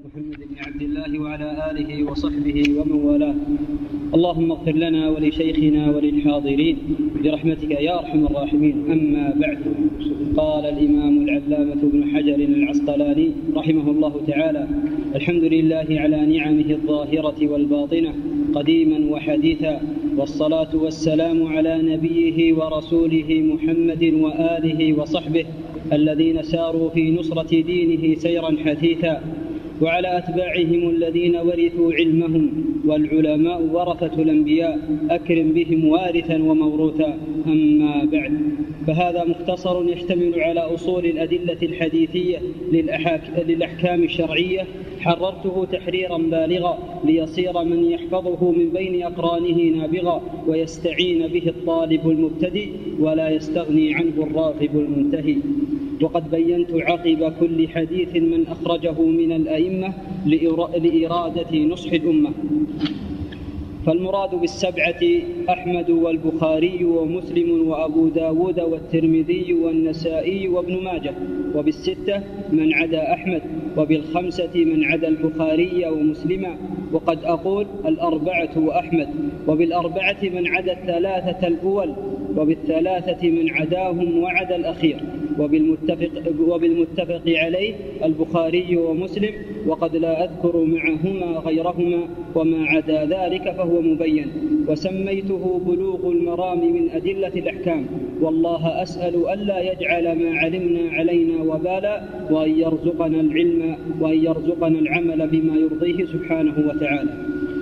محمد بن عبد الله وعلى آله وصحبه ومن والاه. اللهم اغفر لنا ولشيخنا وللحاضرين برحمتك يا أرحم الراحمين. أما بعد، قال الإمام العلامة ابن حجر العسقلاني رحمه الله تعالى: الحمد لله على نعمه الظاهرة والباطنة قديما وحديثا، والصلاة والسلام على نبيه ورسوله محمد وآله وصحبه الذين ساروا في نصرة دينه سيرا حثيثا، وعلى أتباعهم الذين ورثوا علمهم، والعلماء ورثة الأنبياء، أكرم بهم وارثا وموروثا. أما بعد، فهذا مختصر يشتمل على أصول الأدلة الحديثية للأحكام الشرعية، حررته تحريرا بالغا ليصير من يحفظه من بين أقرانه نابغا، ويستعين به الطالب المبتدئ ولا يستغني عنه الراغب المنتهي. وقد بينت عقب كل حديث من أخرجه من الأئمة لإرادة نصح الأمة. فالمراد بالسبعة أحمد والبخاري ومسلم وأبو داود والترمذي والنسائي وابن ماجه، وبالستة من عدا أحمد، وبالخمسة من عدا البخاري ومسلما، وقد أقول الأربعة وأحمد، وبالأربعة من عدا الثلاثة الأول، وبالثلاثة من عداهم وعدا الأخير، وبالمتفق عليه البخاري ومسلم، وقد لا أذكر معهما غيرهما، وما عدا ذلك فهو مبين. وسميته بلوغ المرام من أدلة الأحكام، والله أسأل ألا يجعل ما علمنا علينا وبالا، وأن يرزقنا العلم وأن يرزقنا العمل بما يرضيه سبحانه وتعالى.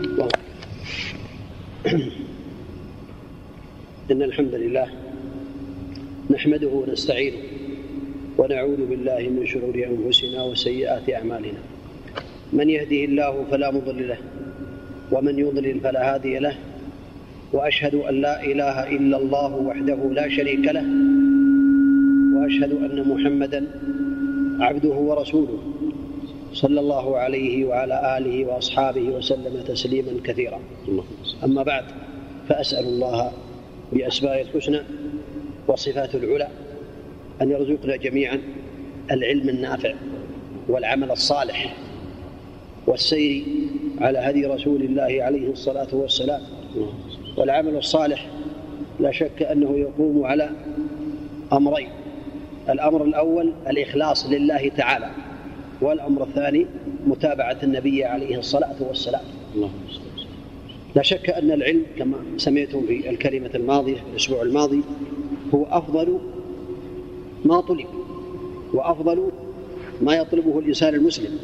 إن الحمد لله نحمده ونستعينه ونعوذ بالله من شرور أنفسنا وسيئات أعمالنا، من يهده الله فلا مضل له، ومن يضلل فلا هادي له، وأشهد أن لا إله إلا الله وحده لا شريك له، وأشهد أن محمدا عبده ورسوله صلى الله عليه وعلى آله وأصحابه وسلم تسليما كثيرا. أما بعد، فأسأل الله بأسمائه الحسنى وصفات العلى أن يرزقنا جميعا العلم النافع والعمل الصالح والسير على هدي رسول الله عليه الصلاة والسلام. والعمل الصالح لا شك أنه يقوم على أمرين: الأمر الأول الإخلاص لله تعالى، والأمر الثاني متابعة النبي عليه الصلاة والسلام. لا شك أن العلم كما سمعتم في الكلمة الماضية الأسبوع الماضي هو أفضل ما طلب، وأفضل ما يطلبه الإنسان المسلم،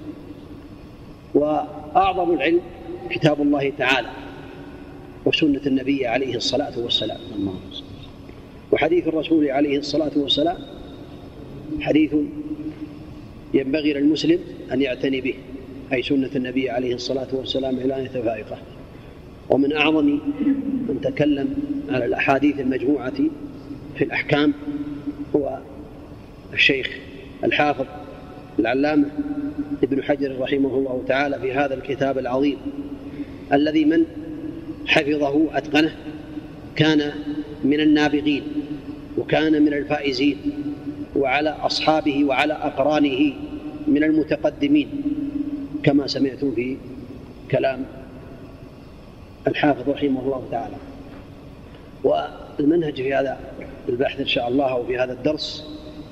وأعظم العلم كتاب الله تعالى وسنة النبي عليه الصلاة والسلام. وحديث الرسول عليه الصلاة والسلام حديث ينبغي للمسلم أن يعتني به، أي سنة النبي عليه الصلاة والسلام عناية فائقة. ومن أعظم من تكلم على الأحاديث المجموعة في الأحكام هو الشيخ الحافظ العلامة ابن حجر رحمه الله تعالى في هذا الكتاب العظيم، الذي من حفظه أتقنه كان من النابغين وكان من الفائزين، وعلى أصحابه وعلى أقرانه من المتقدمين، كما سمعتم في كلام الحافظ رحمه الله تعالى. والمنهج في هذا البحث إن شاء الله وفي هذا الدرس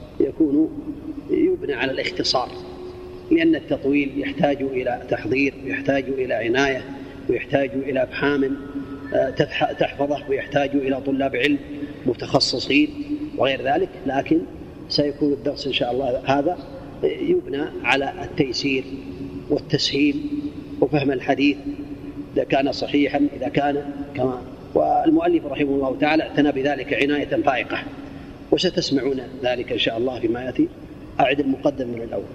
يبنى على الاختصار، لأن التطويل يحتاج إلى تحضير، ويحتاج إلى عناية، ويحتاج إلى أفهام تحفظه، ويحتاج إلى طلاب علم متخصصين وغير ذلك. لكن سيكون الدرس إن شاء الله هذا يبنى على التيسير والتسهيل وفهم الحديث إذا كان صحيحا، إذا كان كما. والمؤلف رحمه الله تعالى اعتنى بذلك عناية فائقة، وستسمعون ذلك إن شاء الله فيما يأتي. أعد المقدم من الأول.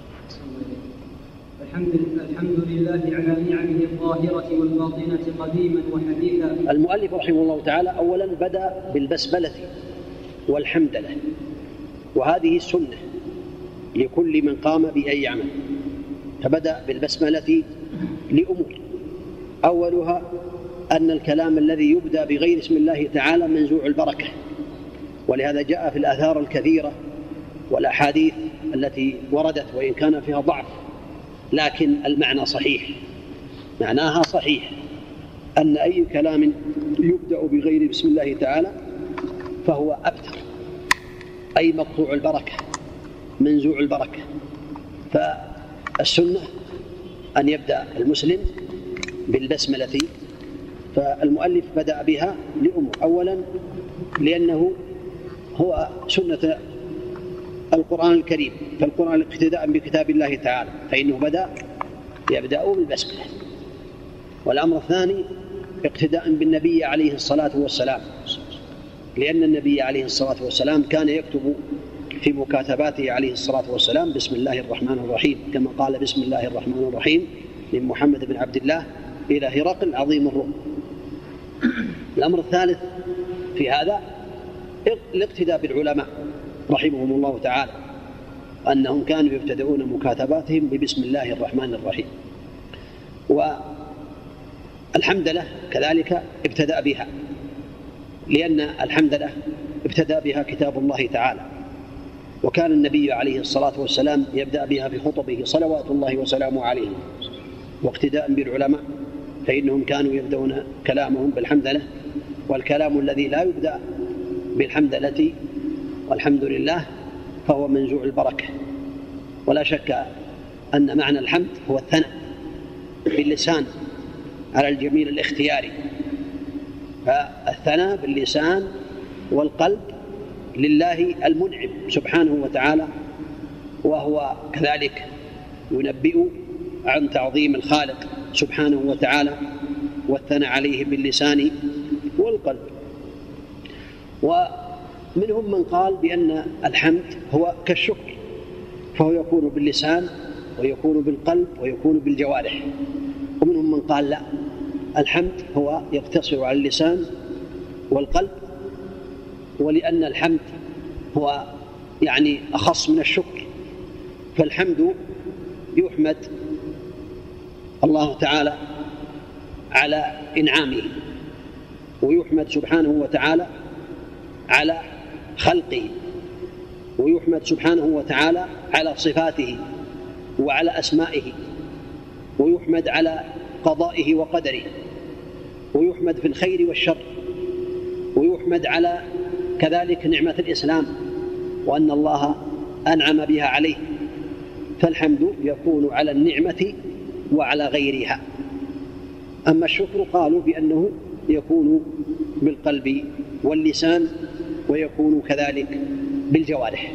الحمد لله على نعمه الظاهرة والباطنة قديما وحديثا. المؤلف رحمه الله تعالى أولا بدأ بالبسملة والحمدلة، وهذه السنة لكل من قام بأي عمل. فبدأ بالبسملة لأمور: أولها أن الكلام الذي يبدأ بغير اسم الله تعالى منزوع البركة، ولهذا جاء في الآثار الكثيرة والأحاديث التي وردت وإن كان فيها ضعف لكن المعنى صحيح، معناها صحيح أن أي كلام يبدأ بغير بسم الله تعالى فهو أبتر، أي مقطوع البركة منزوع البركة. فالسنة أن يبدأ المسلم بالبسملة، فالمؤلف بدأ بها لأمور. أولا لأنه هو سنة القرآن الكريم، فالقرآن اقتداء بكتاب الله تعالى فإنه يبدأ بالبسملة. والأمر الثاني اقتداء بالنبي عليه الصلاة والسلام، لأن النبي عليه الصلاة والسلام كان يكتب في مكاتباته عليه الصلاة والسلام بسم الله الرحمن الرحيم، كما قال بسم الله الرحمن الرحيم من محمد بن عبد الله إلى هرقل عظيم الروم. الأمر الثالث في هذا الاقتداء بالعلماء رحمهم الله تعالى، أنهم كانوا يبتدؤون مكاتباتهم ببسم الله الرحمن الرحيم. والحمدلله كذلك ابتدأ بها، لأن الحمدلله ابتدأ بها كتاب الله تعالى، وكان النبي عليه الصلاة والسلام يبدأ بها في خطبه صلوات الله وسلامه عليه. واقتداء بالعلماء فإنهم كانوا يبدأون كلامهم بالحمدلله، والكلام الذي لا يبدأ بالحمدلة والحمد لله فهو منزوع البركة. ولا شك أن معنى الحمد هو الثناء باللسان على الجميل الاختياري، فالثناء باللسان والقلب لله المنعم سبحانه وتعالى، وهو كذلك ينبئ عن تعظيم الخالق سبحانه وتعالى والثناء عليه باللسان والقلب. ومنهم من قال بأن الحمد هو كالشكر، فهو يكون باللسان ويكون بالقلب ويكون بالجوارح. ومنهم من قال لا، الحمد هو يقتصر على اللسان والقلب، ولأن الحمد هو يعني أخص من الشكر، فالحمد يحمد الله تعالى على إنعامه، ويحمد سبحانه وتعالى على خلقه، ويحمد سبحانه وتعالى على صفاته وعلى أسمائه، ويحمد على قضائه وقدره، ويحمد في الخير والشر، ويحمد على كذلك نعمة الإسلام وأن الله أنعم بها عليه. فالحمد يكون على النعمة وعلى غيرها. أما الشكر قالوا بأنه يكون بالقلب واللسان، ويكون كذلك بالجوارح.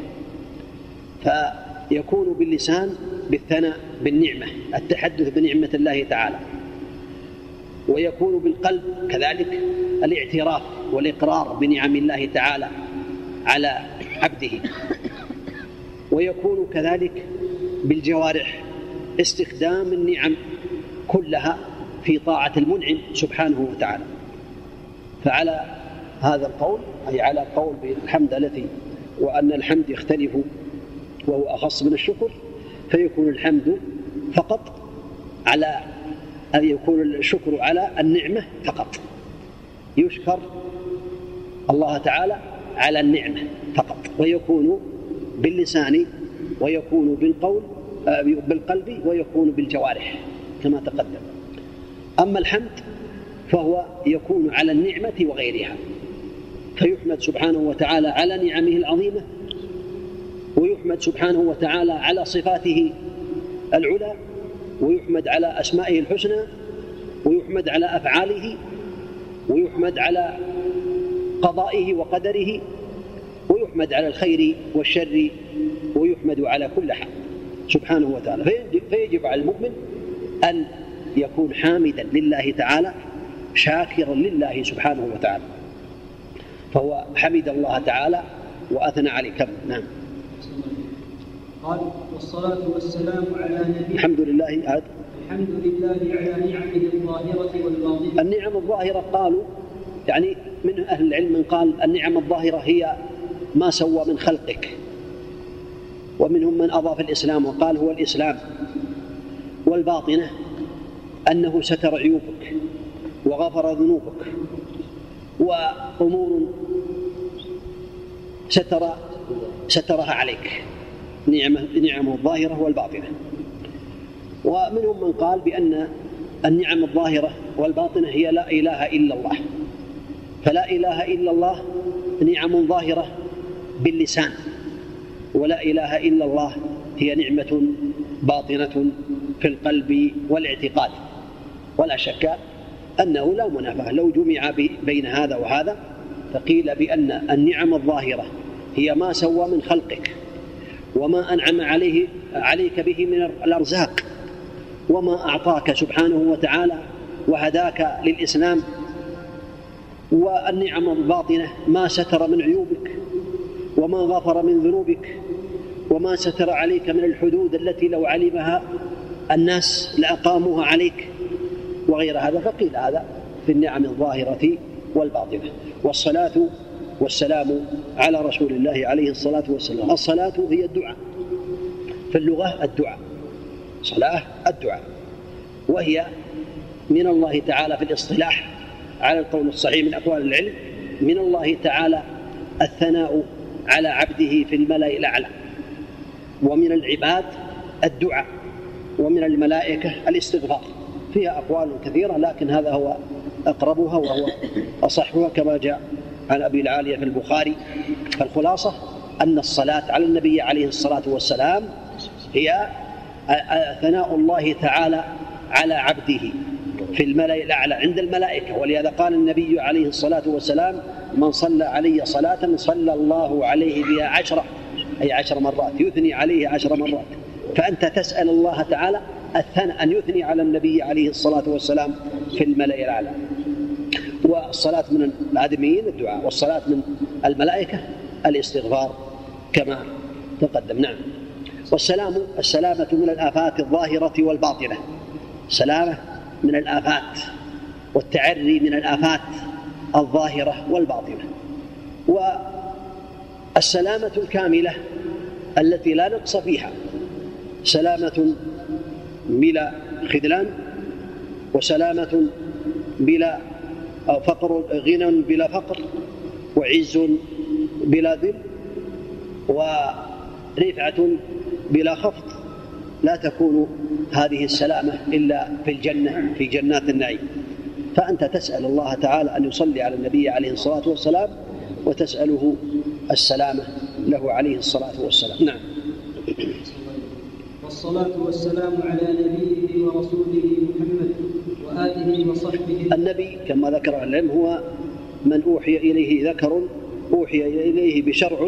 فيكون باللسان بالثناء بالنعمة، التحدث بنعمة الله تعالى، ويكون بالقلب كذلك الاعتراف والإقرار بنعم الله تعالى على عبده، ويكون كذلك بالجوارح استخدام النعم كلها في طاعة المنعم سبحانه وتعالى. فعلى هذا القول، أي على قول بالحمد التي وأن الحمد يختلف وهو أخص من الشكر، فيكون الحمد فقط على أن يكون الشكر على النعمة فقط، يشكر الله تعالى على النعمة فقط، ويكون باللسان ويكون بالقلب ويكون بالجوارح كما تقدم. أما الحمد فهو يكون على النعمة وغيرها، فيحمد سبحانه وتعالى على نعمه العظيمة، ويحمد سبحانه وتعالى على صفاته العلى، ويحمد على أسمائه الحسنى، ويحمد على أفعاله، ويحمد على قضائه وقدره، ويحمد على الخير والشر، ويحمد على كل حال سبحانه وتعالى. فيجب على المؤمن أن يكون حامدا لله تعالى شاكرا لله سبحانه وتعالى، فهو حمد الله تعالى وأثنى عليه. كم نعم. قال والصلاة والسلام على نبي. الحمد لله على نعمه الظاهرة والباطنة. النعم الظاهرة قالوا يعني من أهل العلم من قال النعم الظاهرة هي ما سوى من خلقك، ومنهم من أضاف الإسلام وقال هو الإسلام. والباطنة أنه ستر عيوبك وغفر ذنوبك، وأمور سترها عليك، نعمه الظاهرة والباطنة. ومنهم من قال بأن النعم الظاهرة والباطنة هي لا إله إلا الله، فلا إله إلا الله نعم ظاهرة باللسان، ولا إله إلا الله هي نعمة باطنة في القلب والاعتقاد. ولا شك أنه لا منافاة لو جمع بين هذا وهذا، فقيل بأن النعم الظاهرة هي ما سوى من خلقك وما أنعم عليك به من الأرزاق وما أعطاك سبحانه وتعالى وهداك للإسلام، والنعم الباطنة ما ستر من عيوبك وما غفر من ذنوبك وما ستر عليك من الحدود التي لو علمها الناس لأقاموها عليك وغير هذا. فقيل هذا في النعم الظاهرة والباطنة. والصلاة والسلام على رسول الله عليه الصلاة والسلام. الصلاة هي الدعاء، في اللغة الدعاء، صلاة الدعاء، وهي من الله تعالى في الاصطلاح على القول الصحيح من أقوال العلم، من الله تعالى الثناء على عبده في الملأ الأعلى، ومن العباد الدعاء، ومن الملائكة الاستغفار. فيها أقوال كثيرة لكن هذا هو أقربها وهو أصحها كما جاء عن أبي العالية في البخاري. فالخلاصة أن الصلاة على النبي عليه الصلاة والسلام هي ثناء الله تعالى على عبده في الملأ الأعلى عند الملائكة. ولهذا قال النبي عليه الصلاة والسلام: من صلى علي صلاة صلى الله عليه بها 10، أي 10 مرات، يثني عليه 10 مرات. فأنت تسأل الله تعالى الثناء أن يثني على النبي عليه الصلاة والسلام في الملأ الأعلى. والصلاة من الآدميين الدعاء، والصلاة من الملائكة الاستغفار كما تقدم. نعم. السلامة من الآفات الظاهرة والباطنة، سلامة من الآفات والتعري من الآفات الظاهرة والباطنة. والسلامة الكاملة التي لا نقص فيها، سلامة بلا خذلان، وسلامة بلا فقر، غنى بلا فقر، وعز بلا ذل، ورفعة بلا خفض. لا تكون هذه السلامة إلا في الجنة، في جنات النعيم. فأنت تسأل الله تعالى أن يصلي على النبي عليه الصلاة والسلام، وتسأله السلامة له عليه الصلاة والسلام. نعم. والصلاة والسلام على نبيه ورسوله محمد وآله وصحبه. النبي كما ذكر العلم هو من أوحي إليه ذكر أوحي إليه بشرع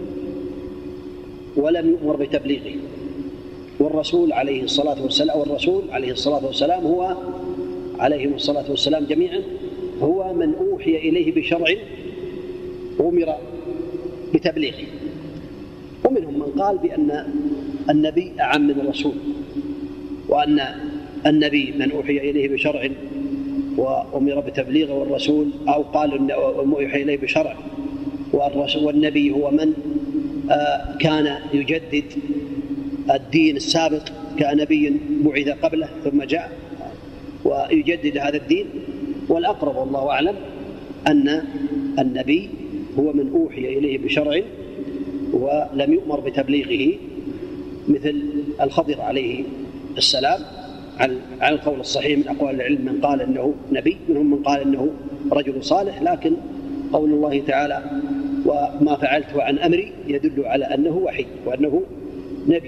ولم يؤمر بتبليغه. والرسول عليه الصلاة والسلام هو عليهم الصلاة والسلام جميعا هو من أوحي إليه بشرع أمر بتبليغه. ومنهم من قال بأن النبي أعم من الرسول، وأن النبي من أوحي إليه بشرع وأمر بتبليغه، والرسول أو قال أن أوحي إليه بشرع، والنبي هو من كان يجدد الدين السابق كنبي بعث قبله ثم جاء ويجدد هذا الدين. والأقرب والله أعلم أن النبي هو من أوحي إليه بشرع ولم يؤمر بتبليغه، مثل الخضر عليه السلام على القول الصحيح من أقوال العلم، من قال أنه نبي، منهم من قال أنه رجل صالح، لكن قول الله تعالى وما فعلت عن أمري يدل على أنه وحي وأنه نبي.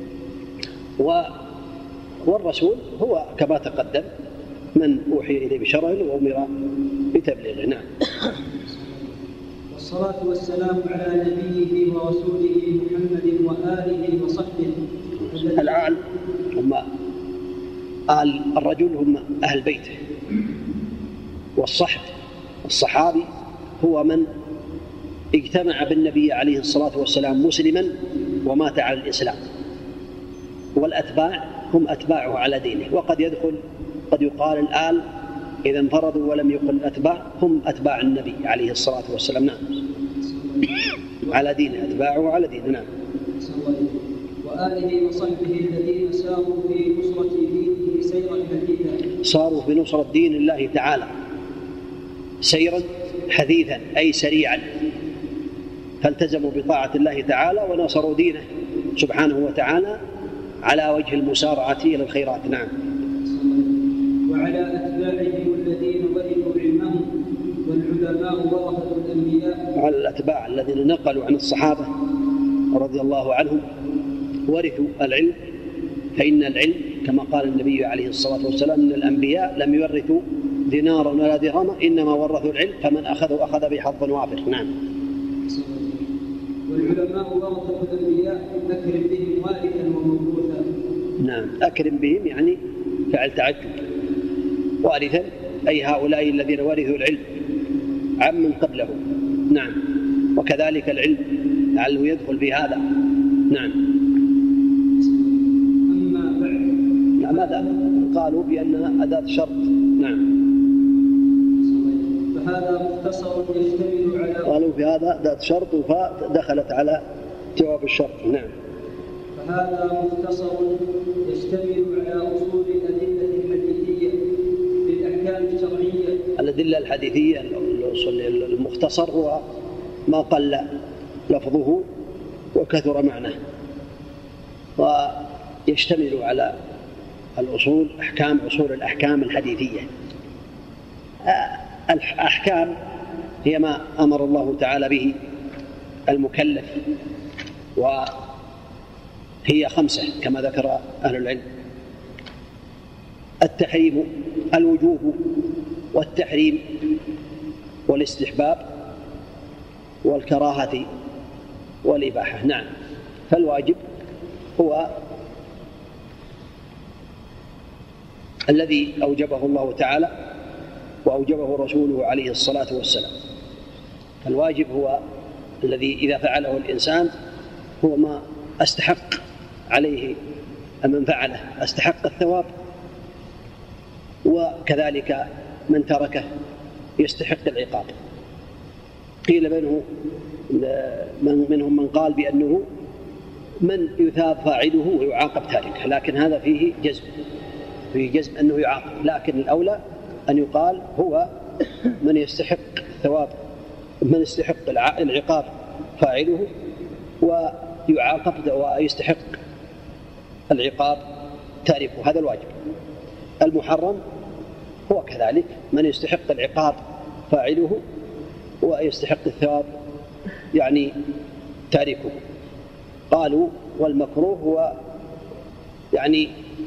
والرسول هو كما تقدم من أوحي إليه بشرع وأمر بتبليغه. نعم. والصلاة والسلام على نبيه ورسوله محمد وآله وصحبه. الآل هم آل الرجل هم أهل بيته، والصحب الصحابي هو من اجتمع بالنبي عليه الصلاة والسلام مسلما ومات على الإسلام. والأتباع هم أتباعه على دينه. وقد يقال الآل إذا انفردوا ولم يقل الأتباع هم أتباع النبي عليه الصلاة والسلام. نعم. على دينه، أتباعه على دينه. نعم. وآله وصحبه الذين ساروا في نصرة دينه سيرا حثيثا. صاروا في نصرة دين الله تعالى سيرا حثيثا أي سريعا، فالتزموا بطاعة الله تعالى ونصروا دينه سبحانه وتعالى على وجه المسارعة إلى الخيرات. نعم. وعلى أتباعهم الذين ورثوا علمهم، والعلماء ورثة الأنبياء. على الأتباع الذين نقلوا عن الصحابة رضي الله عنهم ورثوا العلم، فإن العلم كما قال النبي عليه الصلاة والسلام إن الأنبياء لم يورثوا دينارا ولا درهما إنما ورثوا العلم فمن أخذه أخذ بحظ وافر. نعم. والعلماء ورثة الأنبياء أكرم بهم وارثا وموروثا. نعم، أكرم بهم يعني فعل تعجب، وارثا أي هؤلاء الذين ورثوا العلم عمن قبلهم. نعم. وكذلك العلم لعله يدخل في هذا. نعم. أما بعد. نعم، ماذا قالوا بأنها أداة شرط. نعم. فهذا مختصر يشتمل على، قالوا في هذا أداة شرط وفاء دخلت على جواب الشرط. نعم. فهذا مختصر يشتمل على أصول الأدلة الحديثية للأحكام الشرعية. الأدلة الحديثية المختصر هو ما قل لفظه وكثر معناه، ويشتمل على الأصول أصول الأحكام الحديثية. الأحكام هي ما أمر الله تعالى به المكلف، وهي 5 كما ذكر أهل العلم: التحريم، الوجوب، والتحريم، والاستحباب، والكراهة، والإباحة. نعم. فالواجب هو الذي أوجبه الله تعالى وأوجبه رسوله عليه الصلاة والسلام. الواجب هو الذي إذا فعله الإنسان هو ما استحق عليه من فعله، استحق الثواب، وكذلك من تركه يستحق العقاب. قيل منهم من قال بأنه من يثاب فاعله ويعاقب تاركه، لكن هذا فيه جزم أنه يعاقب، لكن الأولى أن يقال هو من يستحق الثواب، من يستحق العقاب فاعله ويعاقب ويستحق العقاب تاركه، هذا الواجب. المحرم هو كذلك من يستحق العقاب فاعله ويستحق الثواب يعني تاركه. قالوا والمكروه هو يعني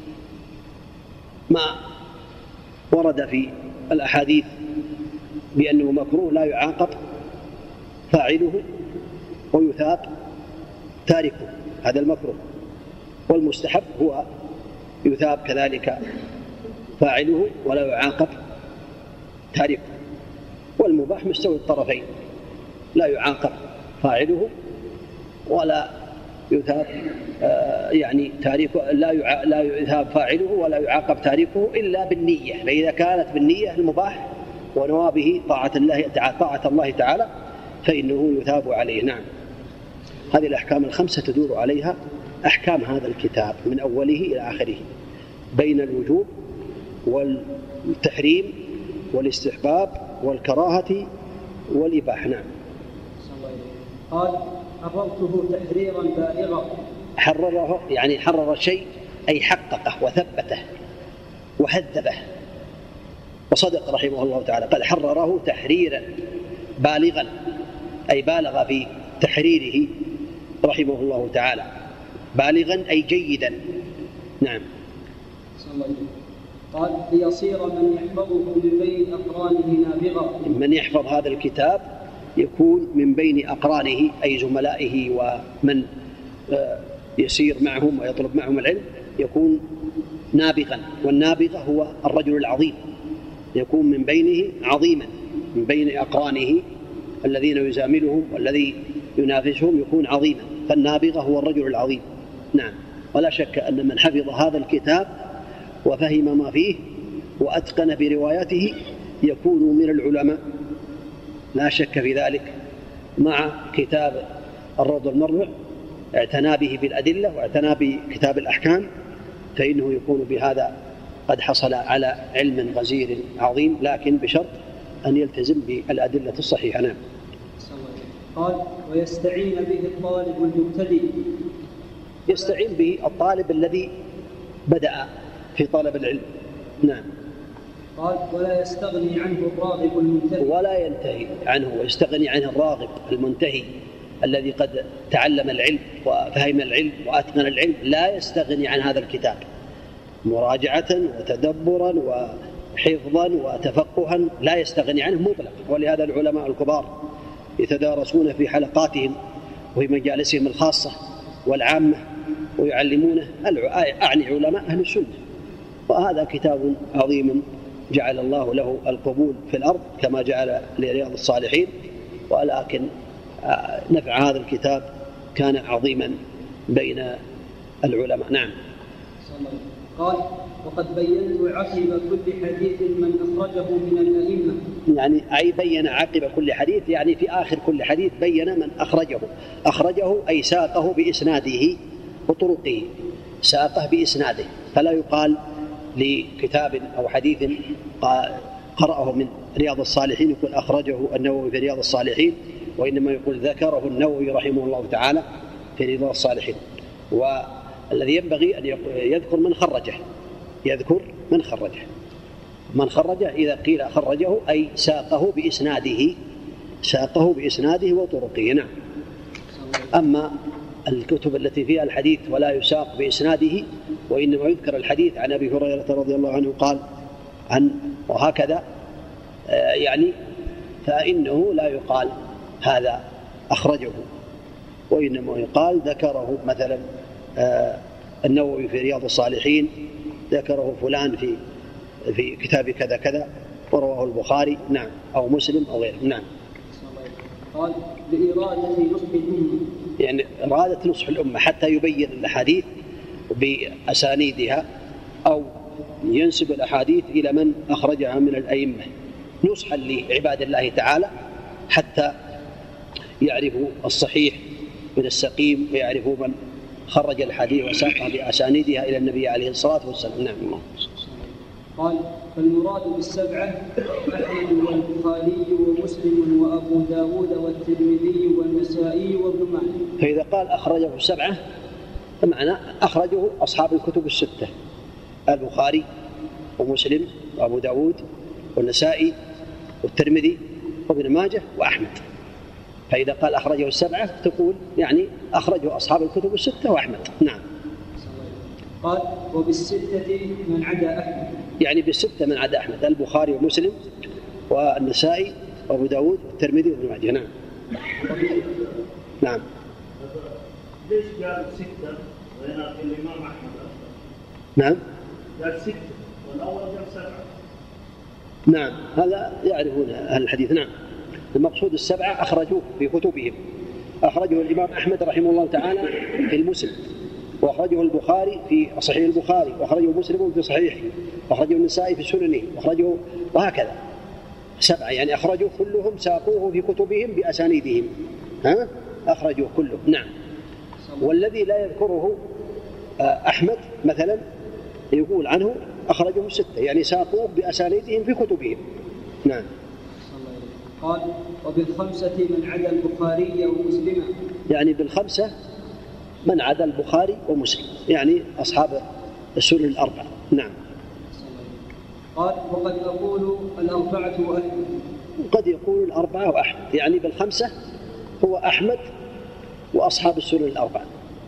ما ورد في الأحاديث بأنه مكروه لا يعاقب فاعله ويثاب تاركه، هذا المكروه. والمستحب هو يثاب كذلك فاعله ولا يعاقب تاركه. والمباح مستوي الطرفين، لا يعاقب فاعله ولا يثاب يعني تاركه، لا يثاب فاعله ولا يعاقب تاركه إلا بالنية. فإذا كانت بالنية المباح ونوابه طاعة الله تعالى فإنه يثاب عليه. نعم. هذه الأحكام 5 تدور عليها أحكام هذا الكتاب من أوله إلى آخره، بين الوجوب والتحريم والاستحباب والكراهة والإباحة. نعم. قال حررته تحريرا بالغا. حرره يعني حرر الشيء أي حققه وثبته وهذبه، وصدق رحمه الله تعالى، قد حرره تحريرا بالغا أي بالغ في تحريره رحمه الله تعالى، بالغا أي جيدا. نعم. قال ليصير من يحفظه من بين أقرانه نابغا. من يحفظ هذا الكتاب يكون من بين أقرانه أي زملائه ومن يسير معهم ويطلب معهم العلم، يكون نابغا. والنابغ هو الرجل العظيم، يكون من بينه عظيما، من بين أقرانه الذين يزاملهم والذي ينافسهم يكون عظيما، فالنابغ هو الرجل العظيم. نعم. ولا شك أن من حفظ هذا الكتاب وفهم ما فيه وأتقن بروايته يكون من العلماء، لا شك في ذلك. مع كتاب الروض المربع اعتنى به بالأدلة واعتنى بكتاب الأحكام، فإنه يكون بهذا قد حصل على علم غزير عظيم، لكن بشرط أن يلتزم بالأدلة الصحيحة. نعم. قال ويستعين به الطالب المبتدئ يستعين به الطالب الذي بدأ في طلب العلم. نعم. قال ولا يستغني عنه الراغب المنتهي. ولا ينتهي عنه ويستغني عنه الراغب المنتهي الذي قد تعلم العلم وفهم العلم وأتقن العلم، لا يستغني عن هذا الكتاب مراجعة وتدبرا وحفظا وتفقها، لا يستغني عنه مطلقا. ولهذا العلماء الكبار يتدارسون في حلقاتهم وفي مجالسهم الخاصة والعامة ويعلمونه، أعني علماء أهل السنة. وهذا كتاب عظيم جعل الله له القبول في الأرض كما جعل لرياض الصالحين، ولكن نفع هذا الكتاب كان عظيما بين العلماء. نعم. قال وقد بينت عقب كل حديث من أخرجه من الأئمة. يعني أي بين عقب كل حديث، يعني في آخر كل حديث بين من أخرجه أي ساقه بإسناده وطرقه، ساقه بإسناده، فلا يقال لكتاب أو حديث قرأه من رياض الصالحين يقول أخرجه النووي في رياض الصالحين، وإنما يقول ذكره النووي رحمه الله تعالى في رياض الصالحين. والذي ينبغي أن يذكر من خرجه إذا قيل خرجه أي ساقه بإسناده وطرقه. نعم. أما الكتب التي فيها الحديث ولا يساق بإسناده وإنما يذكر الحديث عن أبي هريرة رضي الله عنه قال عن وهكذا، يعني فإنه لا يقال هذا أخرجه، وإنما يقال ذكره مثلا النووي في رياض الصالحين، ذكره فلان في كتاب كذا كذا ورواه البخاري. نعم. أو مسلم أو غيره. نعم. قال بإرادة نصح الأمة، يعني إرادة نصح الأمة حتى يبين الأحاديث بأسانيدها أو ينسب الأحاديث إلى من أخرجها من الأئمة نصحا لعباد الله تعالى حتى يعرفوا الصحيح من السقيم ويعرفوا من خرج الحديث وساقها بأسانيدها إلى النبي عليه الصلاة والسلام. نعم. قال فالمراد بالسبعة أحمد والبخاري ومسلم وأبو داود والترمذي والنسائي وابن ماجه. فإذا قال أخرجه السبعة فمعنى أخرجه أصحاب الكتب الستة، البخاري ومسلم وأبو داود والنسائي والترمذي وابن ماجه وأحمد. فإذا قال أخرجه السبعة تقول يعني أخرجه أصحاب الكتب الستة وأحمد. نعم. قال وبالستة من عدا أحمد، يعني بالستة من عدا أحمد، البخاري ومسلم والنسائي وأبو داود والترمذي وابن ماجه. نعم. نعم. ليش قال ستة وهنا في الإمام أحمد؟ نعم. قال ستة والأول قال سبعة. نعم. هذا يعرفون أهل الحديث. نعم. المقصود السبعة أخرجوه في كتبهم، أخرجه الإمام أحمد رحمه الله تعالى في المسند، وأخرجه البخاري في صحيح البخاري، وأخرجه مسلم في صحيحه، وأخرجه النسائي في سننه، وأخرجه وهكذا سبعة، يعني أخرجوا كلهم ساقوه في كتبهم بأسانيدهم. أخرجوا كلهم. نعم. والذي لا يذكره أحمد مثلا يقول عنه أخرجه الستة، يعني ساقوه بأسانيدهم في كتبهم. نعم. قال وبالخمسة من عدا البخاري ومسلم، يعني بالخمسة من عدا البخاري ومسلم، يعني أصحاب السنن الأربعة. نعم. قال وقد أقول الأربعة وأحمد، وقد يقول الأربعة وأحمد، يعني بالخمسة هو أحمد وأصحاب السنن الأربعة،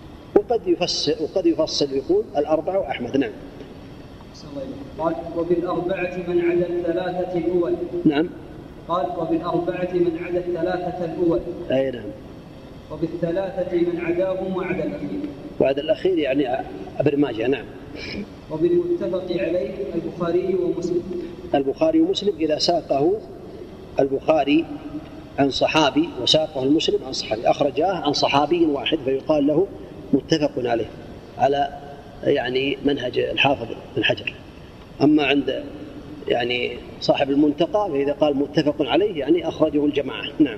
وقد يفصل يقول الأربعة وأحمد. نعم. قال وبالأربعة من عدا الثلاثة الأول. نعم. قال وبالأربعة من عدا الثلاثة الأول. أي نعم. وبالثلاثة من عداهم وعدا الأخير. وعدا الأخير يعني ابن ماجه. نعم. وبالمتفق عليه البخاري ومسلم. البخاري ومسلم إذا ساقه البخاري عن صحابي وساقه المسلم عن صحابي، أخرجاه عن صحابي واحد فيقال له متفق عليه، على يعني منهج الحافظ بن حجر. أما عند يعني صاحب المنتقى فإذا قال متفق عليه يعني أخرجه الجماعة. نعم.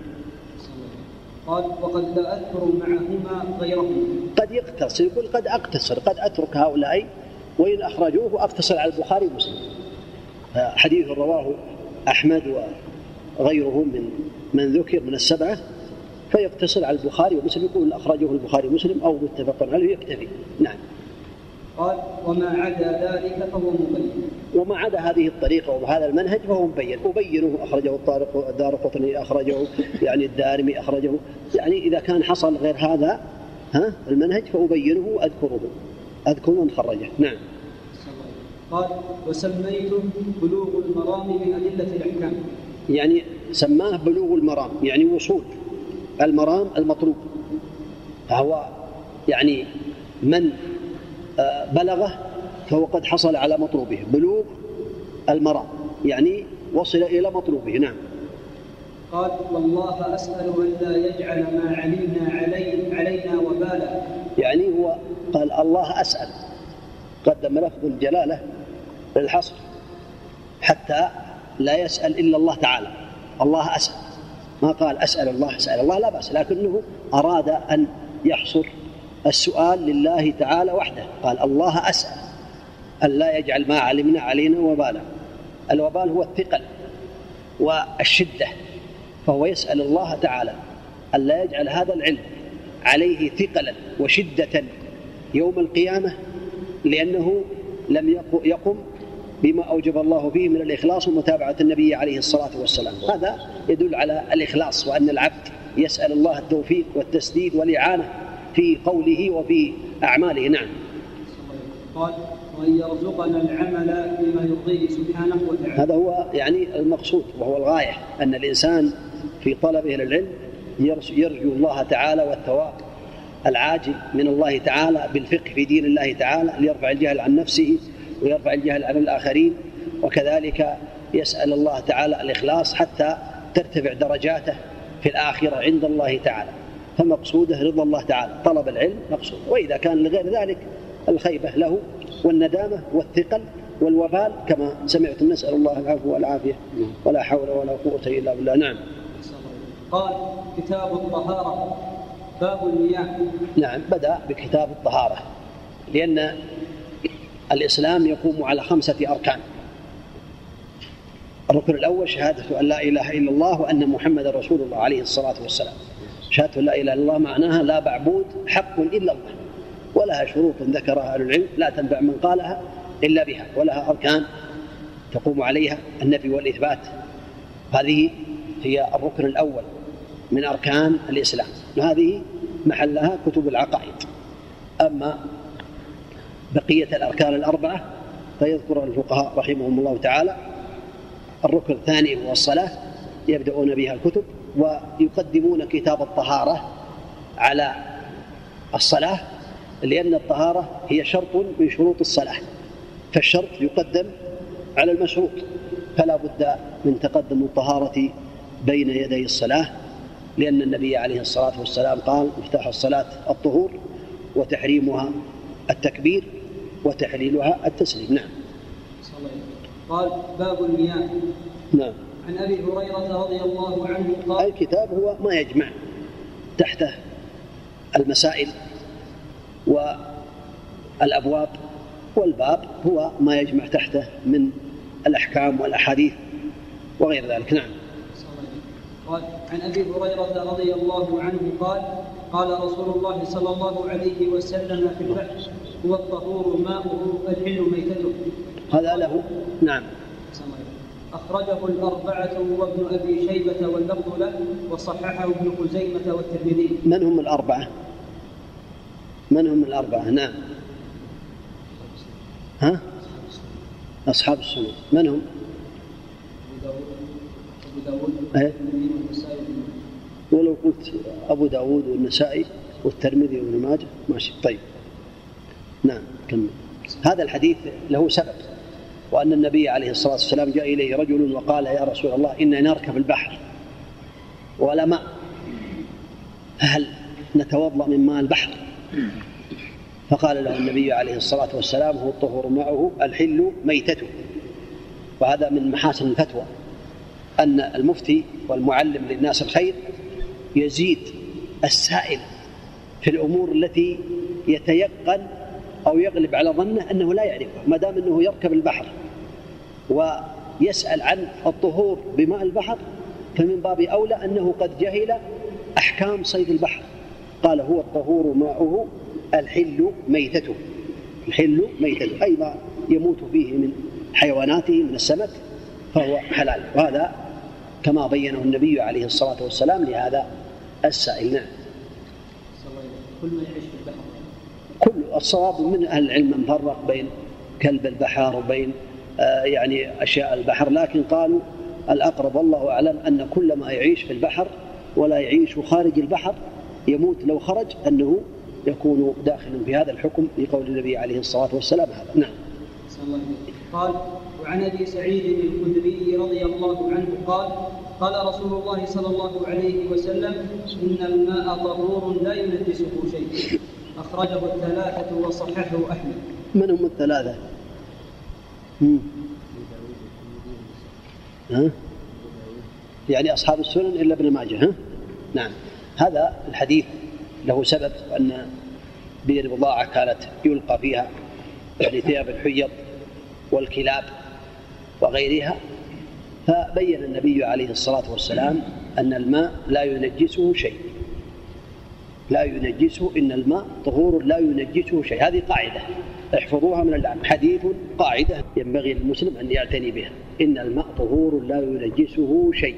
قال وقد لا أذكر معهما غيرهم. قد يقتصر، يقول قد أقتصر، قد أترك هؤلاء وإن أخرجوه وأقتصر على البخاري ومسلم. حديث رواه أحمد وغيره من ذكر من السبعة فيقتصر على البخاري ومسلم، يقول أخرجه البخاري ومسلم أو متفق عليه يكتفي. نعم. قال وما عدا ذلك فهو مبين. وما عدا هذه الطريقة وهذا المنهج فهو مبين، أبينه أخرجه الدارقطني، أخرجه يعني الدارمي أخرجه، يعني إذا كان حصل غير هذا المنهج فأبينه أذكر من خرجه. نعم. قال وسميته بلوغ المرام من أدلة الأحكام. يعني سماه بلوغ المرام، يعني وصول المرام المطلوب، فهو يعني من بلغه فهو قد حصل على مطلوبه. بلوغ المرام يعني وصل إلى مطلوبه. نعم. قال والله أسأل أن لا يجعل ما علمنا علينا وبالا. يعني هو قال الله أسأل، قدم لفظ الجلالة للحصر حتى لا يسأل إلا الله تعالى. الله أسأل، ما قال أسأل الله لا بأس، لكنه أراد أن يحصر السؤال لله تعالى وحده. قال الله أسأل أن لا يجعل ما علمنا علينا وبالا. الوبال هو الثقل والشدة، فهو يسأل الله تعالى أن لا يجعل هذا العلم عليه ثقلا وشدة يوم القيامة، لأنه لم يقم بما أوجب الله فيه من الإخلاص ومتابعة النبي عليه الصلاة والسلام. هذا يدل على الإخلاص، وأن العبد يسأل الله التوفيق والتسديد والإعانة في قوله وفي أعماله. نعم. قال وأن يرزقنا العمل بما يرضيه سبحانه وتعالى. هذا هو يعني المقصود وهو الغاية، أن الإنسان في طلبه للعلم يرجو الله تعالى والثواب العاجل من الله تعالى بالفقه في دين الله تعالى، ليرفع الجهل عن نفسه ويرفع الجهل عن الآخرين، وكذلك يسأل الله تعالى الإخلاص حتى ترتفع درجاته في الآخرة عند الله تعالى. فمقصوده رضا الله تعالى، طلب العلم مقصود. وإذا كان لغير ذلك الخيبة له والندامة والثقل والوبال كما سمعتم. نسأل الله العفو والعافية، ولا حول ولا قوة إلا بالله. نعم. قال كتاب الطهارة باب المياه. نعم، بدأ بكتاب الطهارة لأن الإسلام يقوم على 5 أركان. الركن الأول شهادة أن لا إله إلا الله وأن محمد رسول الله عليه الصلاة والسلام. شهادة لا إله إلا الله معناها لا معبود حق إلا الله، ولها شروط ذكرها أهل العلم لا تنفع من قالها إلا بها، ولها أركان تقوم عليها النفي والإثبات. هذه هي الركن الأول من أركان الإسلام، وهذه محلها كتب العقائد. أما بقية الأركان 4 فيذكرها الفقهاء رحمهم الله تعالى. الركن الثاني هو الصلاة، يبدأون بها الكتب ويقدمون كتاب الطهارة على الصلاة، لأن الطهارة هي شرط من شروط الصلاة، فالشرط يقدم على المشروط، فلا بد من تقدم الطهارة بين يدي الصلاة، لأن النبي عليه الصلاة والسلام قال مفتاح الصلاة الطهور وتحريمها التكبير وتحليلها التسليم. نعم. قال باب المياه. نعم. عن أبي هريرة رضي الله عنه قال الكتاب هو ما يجمع تحته المسائل والأبواب، والباب هو ما يجمع تحته من الأحكام والأحاديث وغير ذلك. نعم. قال عن أبي هريرة رضي الله عنه قال قال رسول الله صلى الله عليه وسلم في البحر هو الطهور ماؤه الحل ميتته. هذا له. نعم. أخرجه الأربعة وابن أبي شيبة واللفظ له وصححه ابن خزيمة والترمذي. من هم الأربعة؟ من هم الأربعة؟ نعم. أصحاب السنة. من هم؟ أبو داود والنسائي. ولو قلت أبو داود والنسائي والترمذي وابن ماجه ماشي. طيب. نعم كمل. هذا الحديث له سبب، وأن النبي عليه الصلاة والسلام جاء إليه رجل وقال يا رسول الله إننا نركب البحر ولا ماء، فهل نتوضأ من ماء البحر؟ فقال له النبي عليه الصلاة والسلام هو الطهور ماؤه الحل ميتته. وهذا من محاسن الفتوى، أن المفتي والمعلم للناس الخير يزيد السائل في الأمور التي يتيقن أو يغلب على ظنه أنه لا يعرفها، ما دام أنه يركب البحر ويسأل عن الطهور بماء البحر، فمن باب أولى أنه قد جهل أحكام أحكام صيد البحر. قال هو الطهور ماؤه الحل ميتته. الحل ميتته أي ما يموت فيه من حيواناته من السمك فهو حلال، وهذا كما بينه النبي عليه الصلاة والسلام لهذا السائل. نعم. كل ما يعيش في البحر. كل الصواب من أهل العلم من فرق بين كلب البحر وبين يعني أشياء البحر، لكن قالوا الأقرب والله أعلم أن كل ما يعيش في البحر ولا يعيش خارج البحر يموت لو خرج أنه يكون داخل في هذا الحكم لقول النبي عليه الصلاة والسلام هذا. نعم. قال وعن أبي سعيد الخدري رضي الله عنه قال قال رسول الله صلى الله عليه وسلم إن الماء طهور لا ينجسه شيء. أخرجه الثلاثة وصححه أحمد. من هم الثلاثة؟ يعني أصحاب السنن إلا ابن ماجه. نعم. هذا الحديث له سبب، أن بئر بضاعة كانت يلقى فيها يعني ثياب الحيض والكلاب وغيرها، فبين النبي عليه الصلاة والسلام أن الماء لا ينجسه شيء، لا ينجسه، إن الماء طهور لا ينجسه شيء. هذه قاعدة احفظوها من الآن، حديث قاعدة ينبغي للمسلم أن يعتني بها، إن الماء طهور لا ينجسه شيء.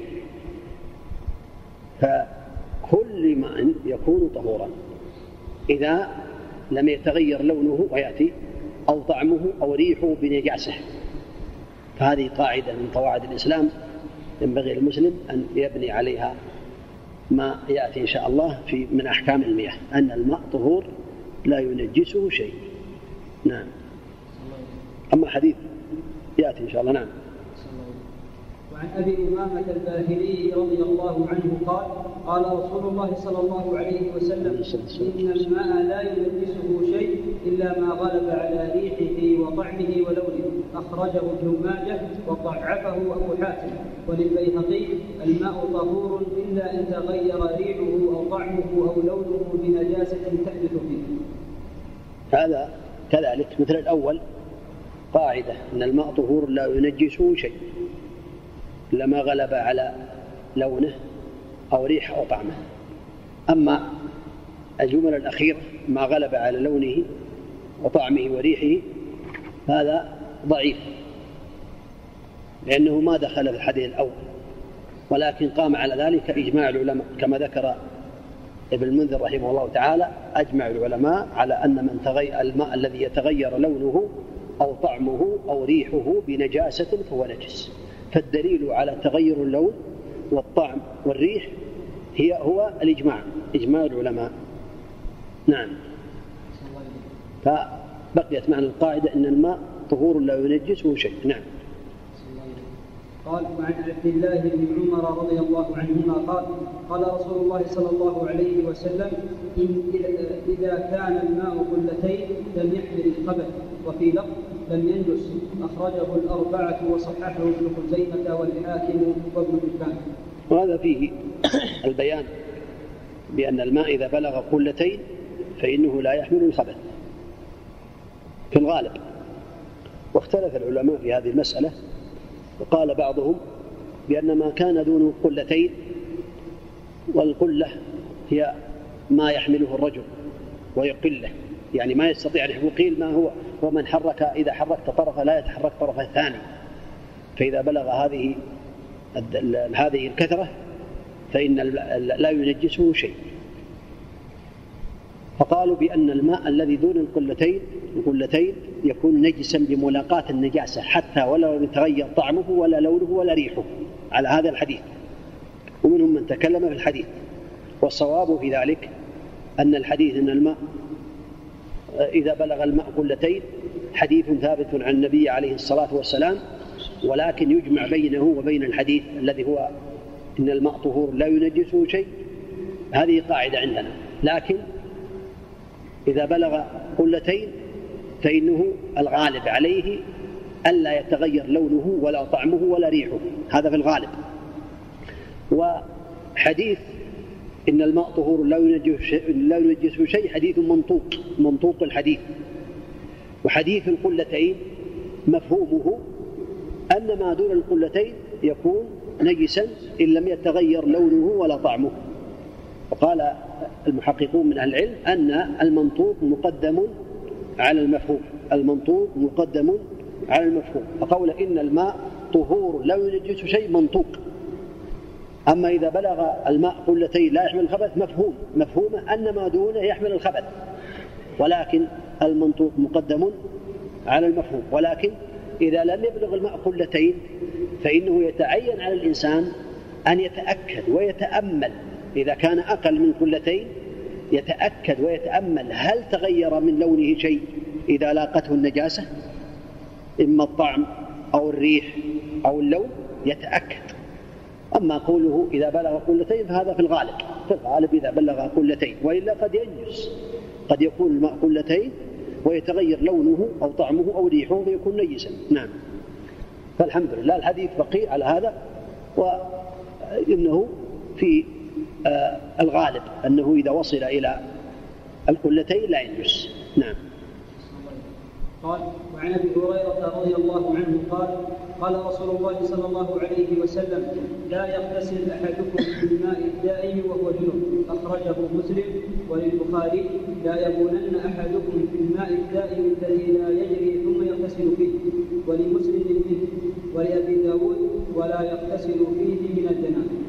فكل ماء يكون طهورا إذا لم يتغير لونه ويأتي أو طعمه أو ريحه بنجاسة، فهذه قاعدة من قواعد الإسلام ينبغي للمسلم أن يبني عليها ما يأتي إن شاء الله من أحكام المياه، أن الماء طهور لا ينجسه شيء. نعم. أما حديث يأتي إن شاء الله. نعم. وعن أبي أمامة الباهلي رضي الله عنه قال قال رسول الله صلى الله عليه وسلم إن الماء لا ينجسه شيء إلا ما غلب على ريحه وطعمه ولونه. أخرجه ابن ماجه وضعفه أبو حاتم. وللبيهقي الماء طهور إلا أن تغير ريحه أو طعمه أو لونه بنجاسة تحدث فيه. هذا كذلك مثل الأول، قاعدة أن الماء طهور لا ينجسه شيء إلا ما غلب على لونه أو ريحه أو طعمه. أما الجملة الأخيرة ما غلب على لونه وطعمه وريحه هذا ضعيف، لأنه ما دخل في الحديث الأول، ولكن قام على ذلك إجماع العلماء كما ذكر ابن المنذر رحمه الله تعالى. أجمع العلماء على أن الماء الذي يتغير لونه أو طعمه أو ريحه بنجاسة فهو نجس. فالدليل على تغير اللون والطعم والريح هو الإجماع، إجماع العلماء. نعم. فبقيت معنى القاعدة أن الماء طهور لا ينجسه شيء. نعم. قال وعن عبد الله بن عمر رضي الله عنهما قال قال رسول الله صلى الله عليه وسلم إذا كان الماء قلتين لم يحمل الخبث، وفي لفظ لم ينجس. أخرجه الأربعة وصححه ابن خزيمة والحاكم وابن حبان. وهذا فيه البيان بأن الماء إذا بلغ قلتين فإنه لا يحمل الخبث في الغالب. واختلف العلماء في هذه المسألة، وقال بعضهم بأن ما كان دون قلتين، والقلة هي ما يحمله الرجل ويقله، يعني ما يستطيع أن يقيل ما هو، ومن حرك إذا حركت طرفا لا يتحرك طرف الثاني، فإذا بلغ هذه الكثرة فإن لا ينجسه شيء. فقالوا بأن الماء الذي دون القلتين يكون نجسا بملاقاة النجاسة حتى ولو يتغير طعمه ولا لونه ولا ريحه، على هذا الحديث. ومنهم من تكلم في الحديث، والصواب في ذلك أن الحديث أن الماء إذا بلغ الماء قلتين حديث ثابت عن النبي عليه الصلاة والسلام، ولكن يجمع بينه وبين الحديث الذي هو إن الماء طهور لا ينجسه شيء. هذه قاعدة عندنا، لكن إذا بلغ قلتين فإنه الغالب عليه ألا يتغير لونه ولا طعمه ولا ريحه، هذا في الغالب. وحديث إن الماء طهور لا ينجسه شيء حديث منطوق الحديث. وحديث القلتين مفهومه أن ما دون القلتين يكون نجسا إن لم يتغير لونه ولا طعمه. وقال المحققون من أهل العلم أن المنطوق مقدم على المفهوم، المنطوق مقدم على المفهوم، فقول إن الماء طهور لا ينجس شيء منطوق. أما إذا بلغ الماء قلتين لا يحمل الخبث مفهومه أن ما دونه يحمل الخبث، ولكن المنطوق مقدم على المفهوم. ولكن إذا لم يبلغ الماء قلتين فإنه يتعين على الإنسان أن يتأكد ويتأمل، إذا كان أقل من قلتين يتأكد ويتأمل هل تغير من لونه شيء إذا لاقته النجاسة، إما الطعم أو الريح أو اللون، يتأكد. أما قوله إذا بلغ قلتين فهذا في الغالب إذا بلغ قلتين، وإلا قد ينجس، قد يكون الماء قلتين ويتغير لونه أو طعمه أو ريحه فيكون نجسا. نعم. فالحمد لله الحديث بقي على هذا، وإنه في الغالب أنه إذا وصل إلى القلتين لا ينجس. نعم. قال: وعن أبي هريرة رضي الله عنه قال رسول الله صلى الله عليه وسلم: لا يغتسل أحدكم في الماء الدائم وهو جنب، أخرجه مسلم. وللبخاري: لا يبولن أحدكم في الماء الدائم الذي لا يجري ثم يغتسل فيه. ولمسلم منه. ولأبي داود: ولا يغتسل فيه من الجنابة.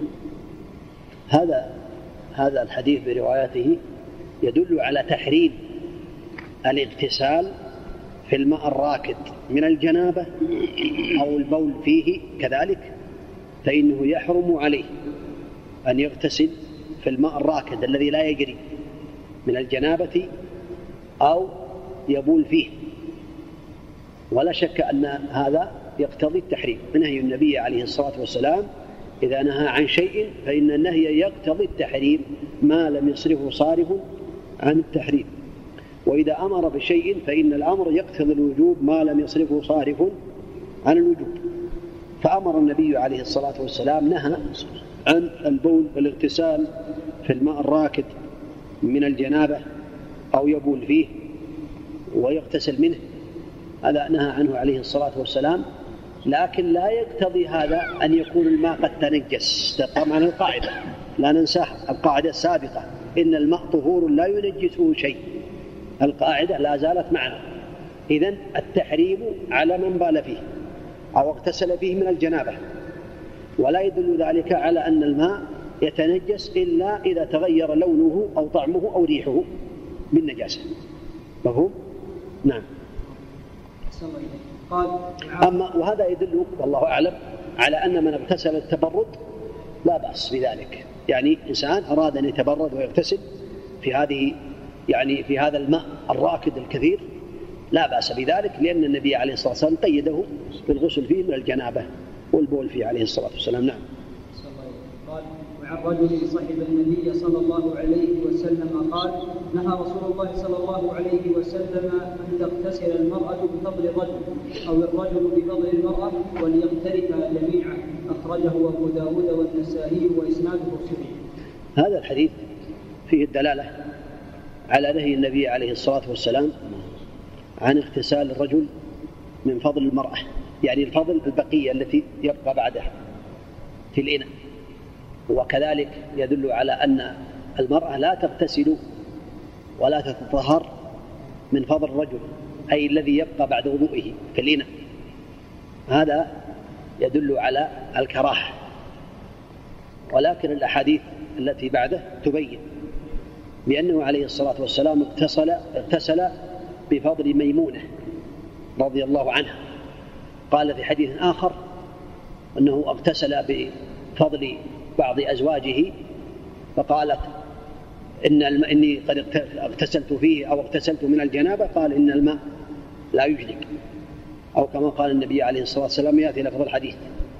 هذا الحديث بروايته يدل على تحريم الاغتسال في الماء الراكد من الجنابة أو البول فيه كذلك، فإنه يحرم عليه أن يغتسل في الماء الراكد الذي لا يجري من الجنابة أو يبول فيه. ولا شك أن هذا يقتضي التحريم. نهي النبي عليه الصلاة والسلام إذا نهى عن شيء فإن النهي يقتضي التحريم ما لم يصرفه صارف عن التحريم، وإذا أمر بشيء فإن الأمر يقتضي الوجوب ما لم يصرفه صارف عن الوجوب. فأمر النبي عليه الصلاة والسلام نهى عن البول والاغتسال في الماء الراكد من الجنابة أو يبول فيه ويغتسل منه، هذا نهى عنه عليه الصلاة والسلام. لكن لا يقتضي هذا أن يكون الماء قد تنجس. طبعا القاعدة لا ننساها، القاعدة السابقة إن الماء طهور لا ينجسه شيء، القاعدة لا زالت معنا. إذن التحريم على من بال فيه أو اغتسل فيه من الجنابة، ولا يدل ذلك على أن الماء يتنجس إلا إذا تغير لونه أو طعمه أو ريحه بالنجاسة. مفهوم؟ نعم. أما وهذا يدل والله أعلم على أن من اغتسل التبرد لا بأس بذلك، يعني إنسان أراد أن يتبرد ويغتسل في هذا الماء الراكد الكثير لا بأس بذلك، لأن النبي عليه الصلاة والسلام قيده بالغسل فيه من الجنابة والبول فيه عليه الصلاة والسلام. نعم. قال: وعن رجل صحب النبي صلى الله عليه وسلم قال: نهى رسول الله صلى الله عليه وسلم أن تغتسل المرأة بفضل الرجل أو الرجل بفضل المرأة وليغترفا جميعا، أخرجه أبو داود والنسائي وإسناده صحيح. هذا الحديث فيه الدلالة على نهي النبي عليه الصلاة والسلام عن اغتسال الرجل من فضل المرأة، يعني الفضل البقية التي يبقى بعدها في الإناء. وكذلك يدل على أن المرأة لا تغتسل ولا تتطهر من فضل الرجل، أي الذي يبقى بعد وضوئه في الإناء. هذا يدل على الكراهة. ولكن الأحاديث التي بعده تبين بأنه عليه الصلاة والسلام اغتسل بفضل ميمونة رضي الله عنها. قال في حديث آخر أنه اغتسل بفضل بعض أزواجه، فقالت إني قد اغتسلت فيه أو اغتسلت من الجنابة، قال إن الماء لا يجلب، أو كما قال النبي عليه الصلاة والسلام يأتي لفظ الحديث.